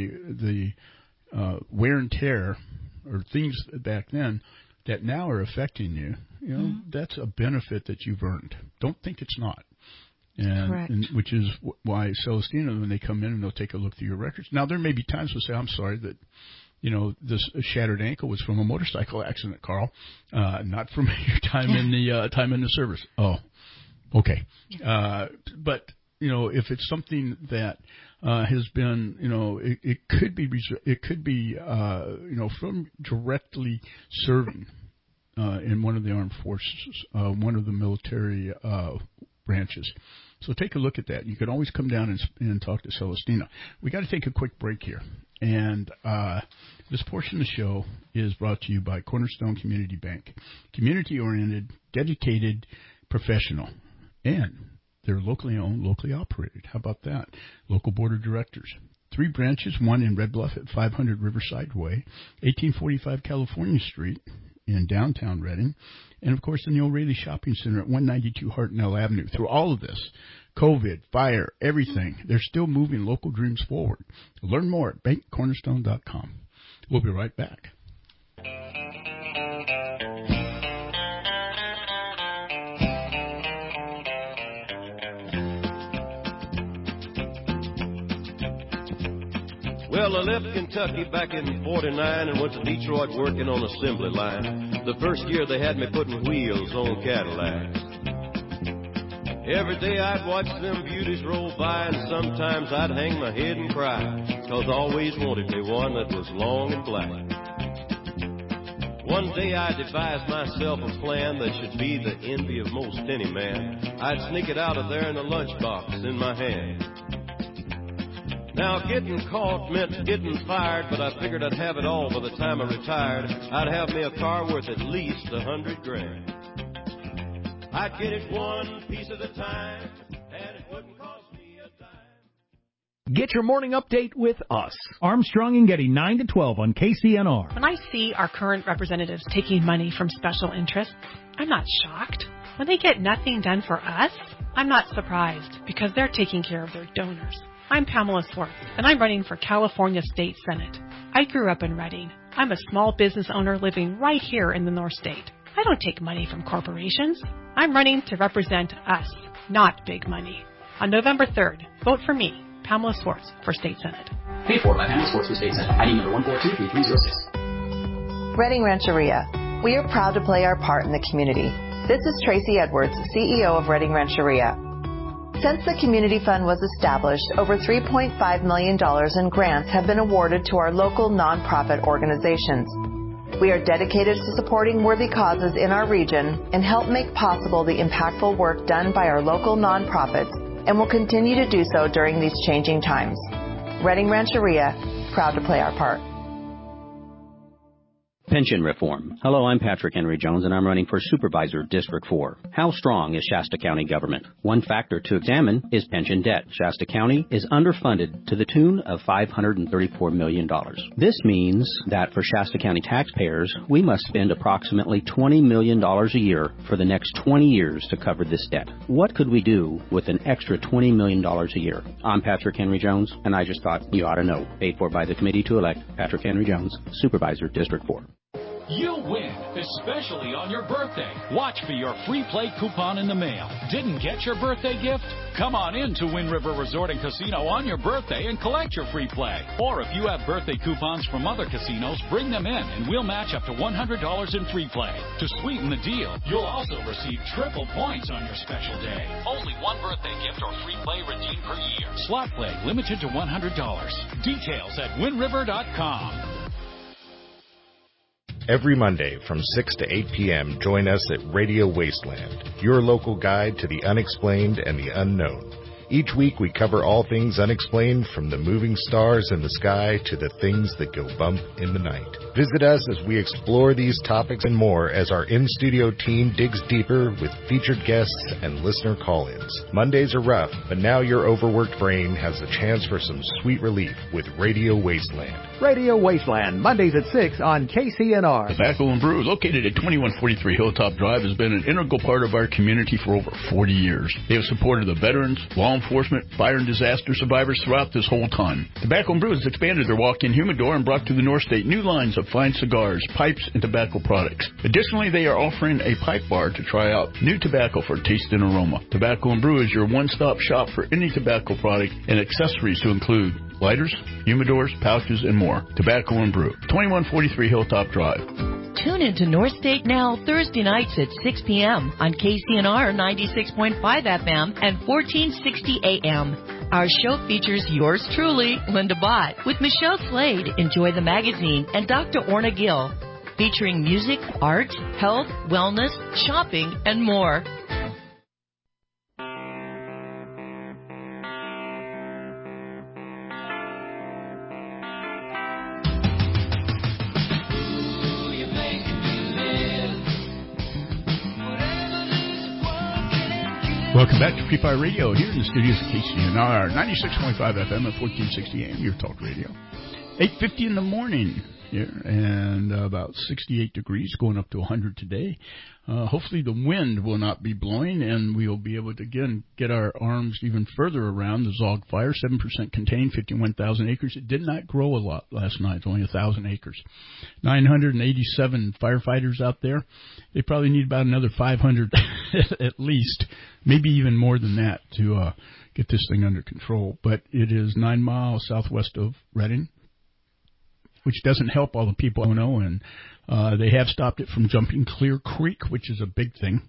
the the uh, wear and tear, or things back then that now are affecting you, you know, mm-hmm. that's a benefit that you've earned. Don't think it's not. And, and which is why Celestina, when they come in and they'll take a look through your records. Now, there may be times we'll say, I'm sorry that, you know, this shattered ankle was from a motorcycle accident, Carl, uh, not from your time in the uh, time in the service. Oh, okay. Uh, but, you know, if it's something that uh, has been, you know, it, it could be, it could be, uh, you know, from directly serving uh, in one of the armed forces, uh, one of the military uh, branches. So take a look at that. You can always come down and, and talk to Celestina. We got to take a quick break here. And uh, this portion of the show is brought to you by Cornerstone Community Bank. Community-oriented, dedicated, professional. And they're locally owned, locally operated. How about that? Local board of directors. Three branches, one in Red Bluff at five hundred Riverside Way, eighteen forty-five California Street in downtown Redding, and, of course, in the O'Reilly Shopping Center at one ninety-two Hartnell Avenue. Through all of this, COVID, fire, everything, they're still moving local dreams forward. Learn more at bank cornerstone dot com. We'll be right back. Well, I left Kentucky back in forty-nine and went to Detroit working on assembly line. The first year they had me putting wheels on Cadillacs. Every day I'd watch them beauties roll by, and sometimes I'd hang my head and cry, 'cause I always wanted me one that was long and black. One day I devised myself a plan that should be the envy of most any man. I'd sneak it out of there in a lunchbox in my hand. Now, getting caught meant getting fired, but I figured I'd have it all by the time I retired. I'd have me a car worth at least a hundred grand. I'd get it one piece at a time, and it wouldn't cost me a dime. Get your morning update with us. Armstrong and Getty, nine to twelve on K C N R. When I see our current representatives taking money from special interests, I'm not shocked. When they get nothing done for us, I'm not surprised, because they're taking care of their donors. I'm Pamela Swartz, and I'm running for California State Senate. I grew up in Redding. I'm a small business owner living right here in the North State. I don't take money from corporations. I'm running to represent us, not big money. On November third, vote for me, Pamela Swartz, for State Senate. Paid for by Pamela Swartz for State Senate. I D number one four two three three zero six. Redding Rancheria. We are proud to play our part in the community. This is Tracy Edwards, C E O of Redding Rancheria. Since the Community Fund was established, over three point five million dollars in grants have been awarded to our local nonprofit organizations. We are dedicated to supporting worthy causes in our region and help make possible the impactful work done by our local nonprofits, and will continue to do so during these changing times. Redding Rancheria, proud to play our part. Pension reform. Hello, I'm Patrick Henry Jones, and I'm running for Supervisor District four. How strong is Shasta County government? One factor to examine is pension debt. Shasta County is underfunded to the tune of five hundred thirty-four million dollars. This means that for Shasta County taxpayers, we must spend approximately twenty million dollars a year for the next twenty years to cover this debt. What could we do with an extra twenty million dollars a year? I'm Patrick Henry Jones, and I just thought you ought to know. Paid for by the committee to elect Patrick Henry Jones, Supervisor District four. You'll win, especially on your birthday. Watch for your free play coupon in the mail. Didn't get your birthday gift? Come on in to Wind River Resort and Casino on your birthday and collect your free play. Or if you have birthday coupons from other casinos, bring them in and we'll match up to one hundred dollars in free play. To sweeten the deal, you'll also receive triple points on your special day. Only one birthday gift or free play redeemed per year. Slot play limited to one hundred dollars. Details at wind river dot com. Every Monday from six to eight p.m., join us at Radio Wasteland, your local guide to the unexplained and the unknown. Each week we cover all things unexplained, from the moving stars in the sky to the things that go bump in the night. Visit us as we explore these topics and more as our in-studio team digs deeper with featured guests and listener call-ins. Mondays are rough, but now your overworked brain has the chance for some sweet relief with Radio Wasteland. Radio Wasteland, Mondays at six on K C N R. Tobacco and Brew, located at twenty-one forty-three Hilltop Drive, has been an integral part of our community for over forty years. They have supported the veterans, law enforcement, fire and disaster survivors throughout this whole time. Tobacco and Brew has expanded their walk-in humidor and brought to the North State new lines of fine cigars, pipes, and tobacco products. Additionally, they are offering a pipe bar to try out new tobacco for taste and aroma. Tobacco and Brew is your one-stop shop for any tobacco product and accessories to include lighters, humidors, pouches, and more. Tobacco and Brew, twenty-one forty-three Hilltop Drive. Tune into North State Now Thursday nights at six p.m. on K C N R ninety-six point five F M and fourteen sixty A M. Our show features yours truly, Linda Bott, with Michelle Slade, Enjoy the Magazine, and Doctor Orna Gill, featuring music, art, health, wellness, shopping, and more. Welcome back to Free Fire Radio here in the studios of K C N R, ninety-six point five F M and fourteen sixty A M, your talk radio. eight fifty in the morning here, and uh, about sixty-eight degrees, going up to one hundred today. Uh, hopefully the wind will not be blowing, and we'll be able to, again, get our arms even further around the Zogg Fire. seven percent contained, fifty-one thousand acres. It did not grow a lot last night. It's only one thousand acres. nine hundred eighty-seven firefighters out there. They probably need about another five hundred at least, maybe even more than that, to uh, get this thing under control. But it is nine miles southwest of Redding, which doesn't help all the people I know, and uh, they have stopped it from jumping Clear Creek, which is a big thing,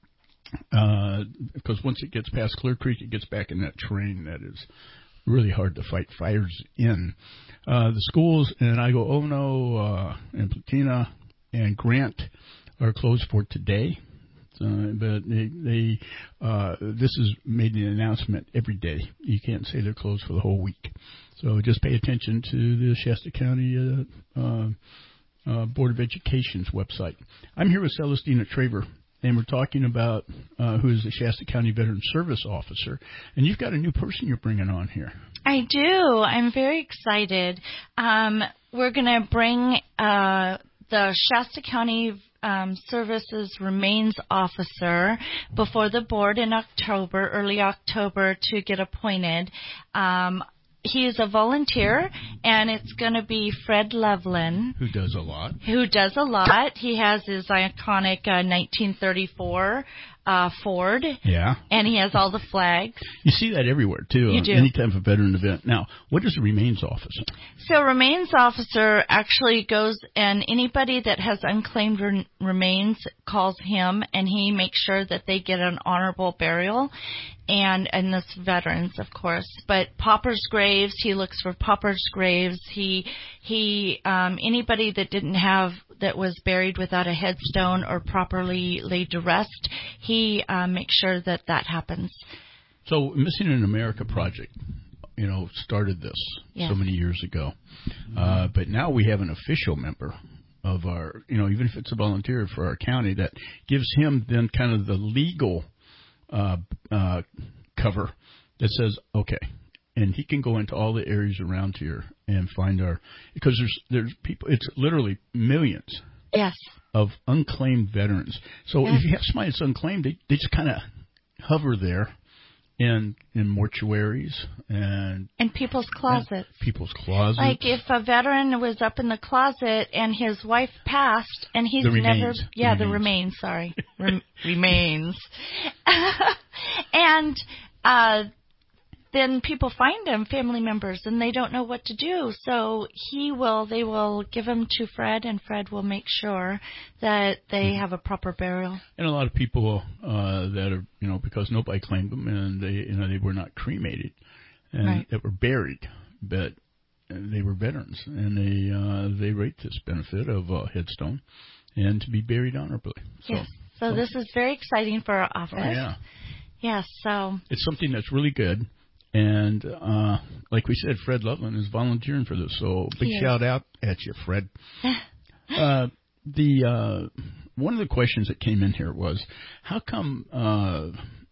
uh, because once it gets past Clear Creek, it gets back in that terrain that is really hard to fight fires in. Uh, the schools in Igo-Ono uh, and Platina and Grant are closed for today. Uh, but they, they uh, this is made an announcement every day. You can't say they're closed for the whole week. So just pay attention to the Shasta County uh, uh, uh, Board of Education's website. I'm here with Celestina Traver, and we're talking about uh, who is the Shasta County Veteran Service Officer. And you've got a new person you're bringing on here. I do. I'm very excited. Um, we're going to bring uh, the Shasta County Um, Services Remains Officer before the board in October, early October, to get appointed. Um, he is a volunteer, and it's going to be Fred Levlin. Who does a lot. Who does a lot. He has his iconic uh, nineteen thirty-four uh, Ford. Yeah. And he has all the flags. You see that everywhere, too, you on do. any type of veteran event. Now, what is a Remains Officer? So Remains Officer actually goes, and anybody that has unclaimed re- remains calls him, and he makes sure that they get an honorable burial. And and this veterans, of course, but paupers' graves. He looks for paupers' graves. He he um, anybody that didn't have that was buried without a headstone or properly laid to rest. He uh, makes sure that that happens. So Missing in America Project, you know, started this yes. so many years ago, uh, but now we have an official member of our, you know, even if it's a volunteer for our county, that gives him then kind of the legal uh, uh, cover that says, okay, and he can go into all the areas around here and find our, because there's there's people, it's literally millions. Yes. Of unclaimed veterans. So yes. if you have somebody that's unclaimed, they, they just kind of hover there in in mortuaries and in people's closets. People's closets. Like if a veteran was up in the closet and his wife passed and he's the never remains. yeah, the the remains, sorry. Rem- remains. and uh then people find him, family members, and they don't know what to do. So he will, they will give him to Fred, and Fred will make sure that they have a proper burial. And a lot of people uh, that are, you know, because nobody claimed them, and they, you know, they were not cremated, and right. that were buried, but they were veterans, and they uh, they rate this benefit of uh, headstone, and to be buried honorably. So, yes. So, so this is very exciting for our office. Oh, yeah. Yes. So it's something that's really good. And uh, like we said, Fred Loveland is volunteering for this, so big he shout is. out at you, Fred. uh, the uh, one of the questions that came in here was, how come uh,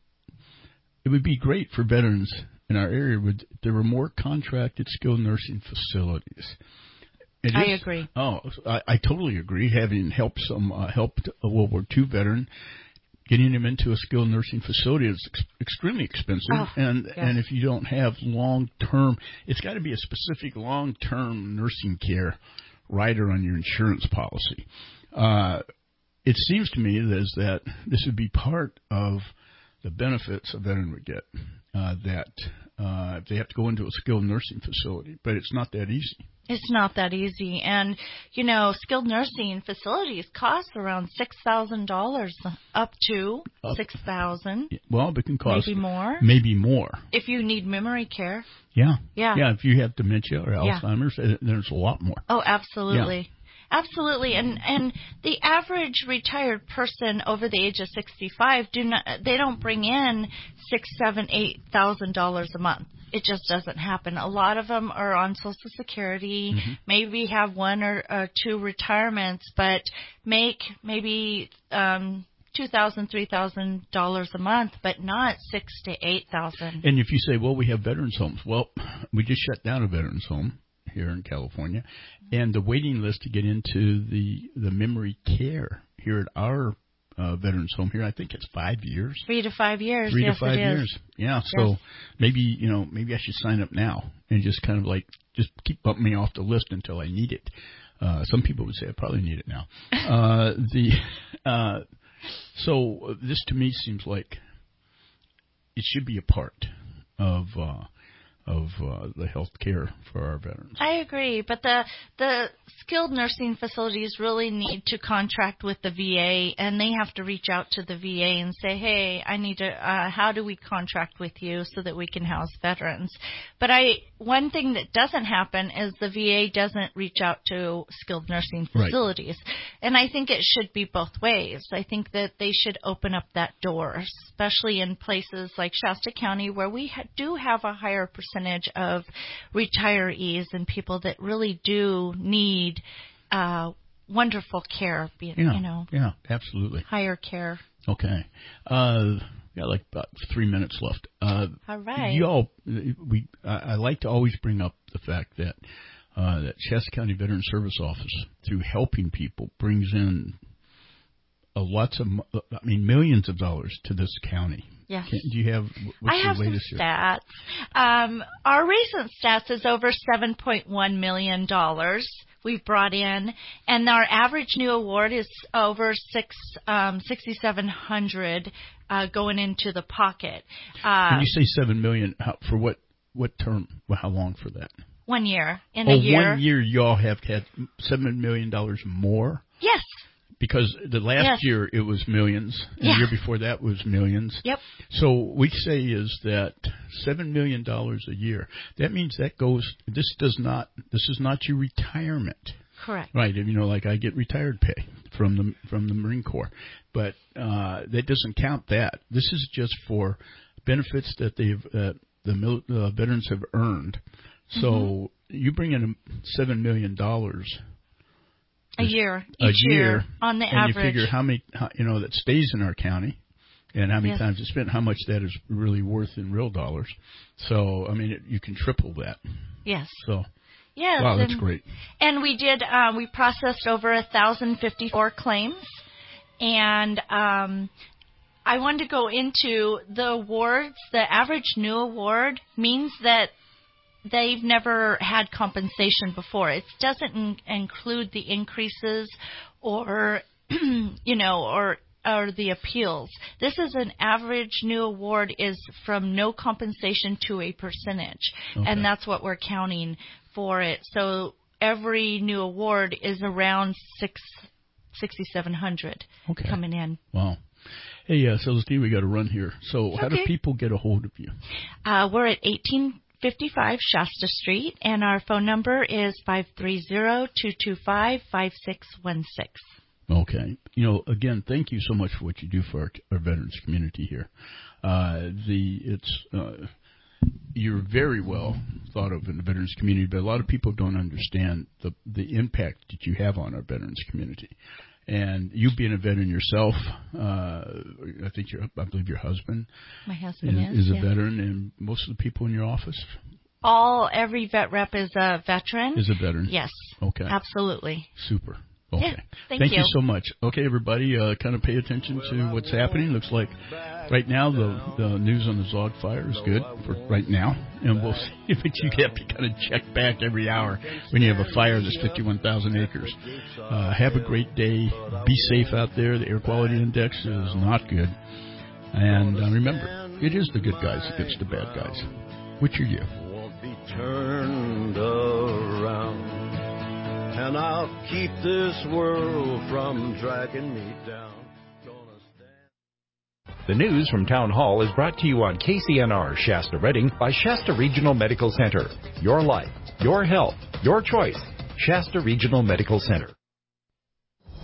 it would be great for veterans in our area would there were more contracted skilled nursing facilities? It I is, agree. Oh, I, I totally agree. Having helped some uh, helped a World War Two veteran. Getting him into a skilled nursing facility is ex- extremely expensive, oh, and yes. and if you don't have long term, it's got to be a specific long term nursing care rider on your insurance policy. Uh, it seems to me that is that this would be part of the benefits a veteran would get. Uh, that uh, if they have to go into a skilled nursing facility, but it's not that easy. It's not that easy. And, you know, skilled nursing facilities cost around six thousand dollars up to six thousand dollars. Well, it can cost. Maybe more. Maybe more. If you need memory care. Yeah. Yeah. Yeah, if you have dementia or yeah. Alzheimer's, there's a lot more. Oh, absolutely. Yeah. Absolutely, and and the average retired person over the age of sixty-five do not they don't bring in six, seven, eight thousand dollars a month. It just doesn't happen. A lot of them are on Social Security, mm-hmm. maybe have one or, or two retirements, but make maybe um, two thousand, three thousand dollars a month, but not six to eight thousand. And if you say, well, we have veterans homes, well, we just shut down a veterans home here in California, and the waiting list to get into the the memory care here at our uh, veterans home here, I think it's five years. Three to five years. Three yes, to five it years. Is. Yeah. Yes. So maybe you know maybe I should sign up now and just kind of like just keep bumping me off the list until I need it. Uh, some people would say I probably need it now. uh, the uh, so this to me seems like it should be a part of. Uh, of uh, the health care for our veterans. I agree, but the the skilled nursing facilities really need to contract with the V A, and they have to reach out to the V A and say, hey, I need to, uh, how do we contract with you so that we can house veterans? But I one thing that doesn't happen is the V A doesn't reach out to skilled nursing facilities. Right. And I think it should be both ways. I think that they should open up that door, especially in places like Shasta County where we ha- do have a higher percentage of retirees and people that really do need uh, wonderful care, you yeah, know. Yeah, absolutely. Higher care. Okay. Uh, got like about three minutes left. Uh, All right. You all, we, I, I like to always bring up the fact that uh, that Shasta County Veteran Service Office, through helping people, brings in a lots of, I mean, millions of dollars to this county. Yes. Can, do you have, what's I have the latest some here? stats. Um, our recent stats is over seven point one million dollars we've brought in, and our average new award is over six um, sixty-seven hundred uh, going into the pocket. Uh, When you say seven million, how, for what what term? Well, how long for that? One year. In oh, a year. One year, y'all have had seven million dollars more. Yes. Because the last yes. year it was millions, and yeah. the year before that was millions. Yep. So what we say is that seven million dollars a year. That means that goes. This does not. This is not your retirement. Correct. Right. You know, like I get retired pay from the from the Marine Corps, but uh, that doesn't count that. This is just for benefits that they've uh, the mil- uh, veterans have earned. So mm-hmm. you bring in seven million dollars. A year. A Each year, year, on the and average. you figure how many, how, you know, that stays in our county, and how many Yes. times it's spent, how much that is really worth in real dollars. So, I mean, it, you can triple that. Yes. So, yes, wow, that's and, great. And we did, uh, we processed over one thousand fifty-four claims, and um, I wanted to go into the awards. The average new award means that they've never had compensation before. It doesn't in- include the increases or, you know, or or the appeals. This is an average new award is from no compensation to a percentage, Okay. and that's what we're counting for it. So every new award is around six sixty-seven hundred Okay. coming in. Wow. Hey, uh, Celestine, we got to run here. So, how do Okay. people get a hold of you? Uh, we're at eighteen fifty-five Shasta Street, and our phone number is five three zero, two two five, five six one six. Okay. You know, again, thank you so much for what you do for our, our veterans community here. Uh, the it's uh, you're very well thought of in the veterans community, but a lot of people don't understand the the impact that you have on our veterans community. And you being a veteran yourself, uh, I think your I believe your husband, My husband is, is, is a yeah. veteran, and most of the people in your office All every vet rep is a veteran. is a veteran. Yes. Okay. Absolutely. Super. Okay. Yeah, thank you. you. so much. Okay, everybody, uh, kind of pay attention to what's happening. Looks like right now the, the news on the Zog fire is good for right now, and we'll see if you have to kind of check back every hour when you have a fire that's fifty-one thousand acres. Uh, have a great day. Be safe out there. The air quality index is not good. And uh, remember, it is the good guys against the bad guys. Which are you? Won't be turned around. And I'll keep this world from dragging me down. The news from Town Hall is brought to you on K C N R Shasta Redding by Shasta Regional Medical Center. Your life, your health, your choice. Shasta Regional Medical Center.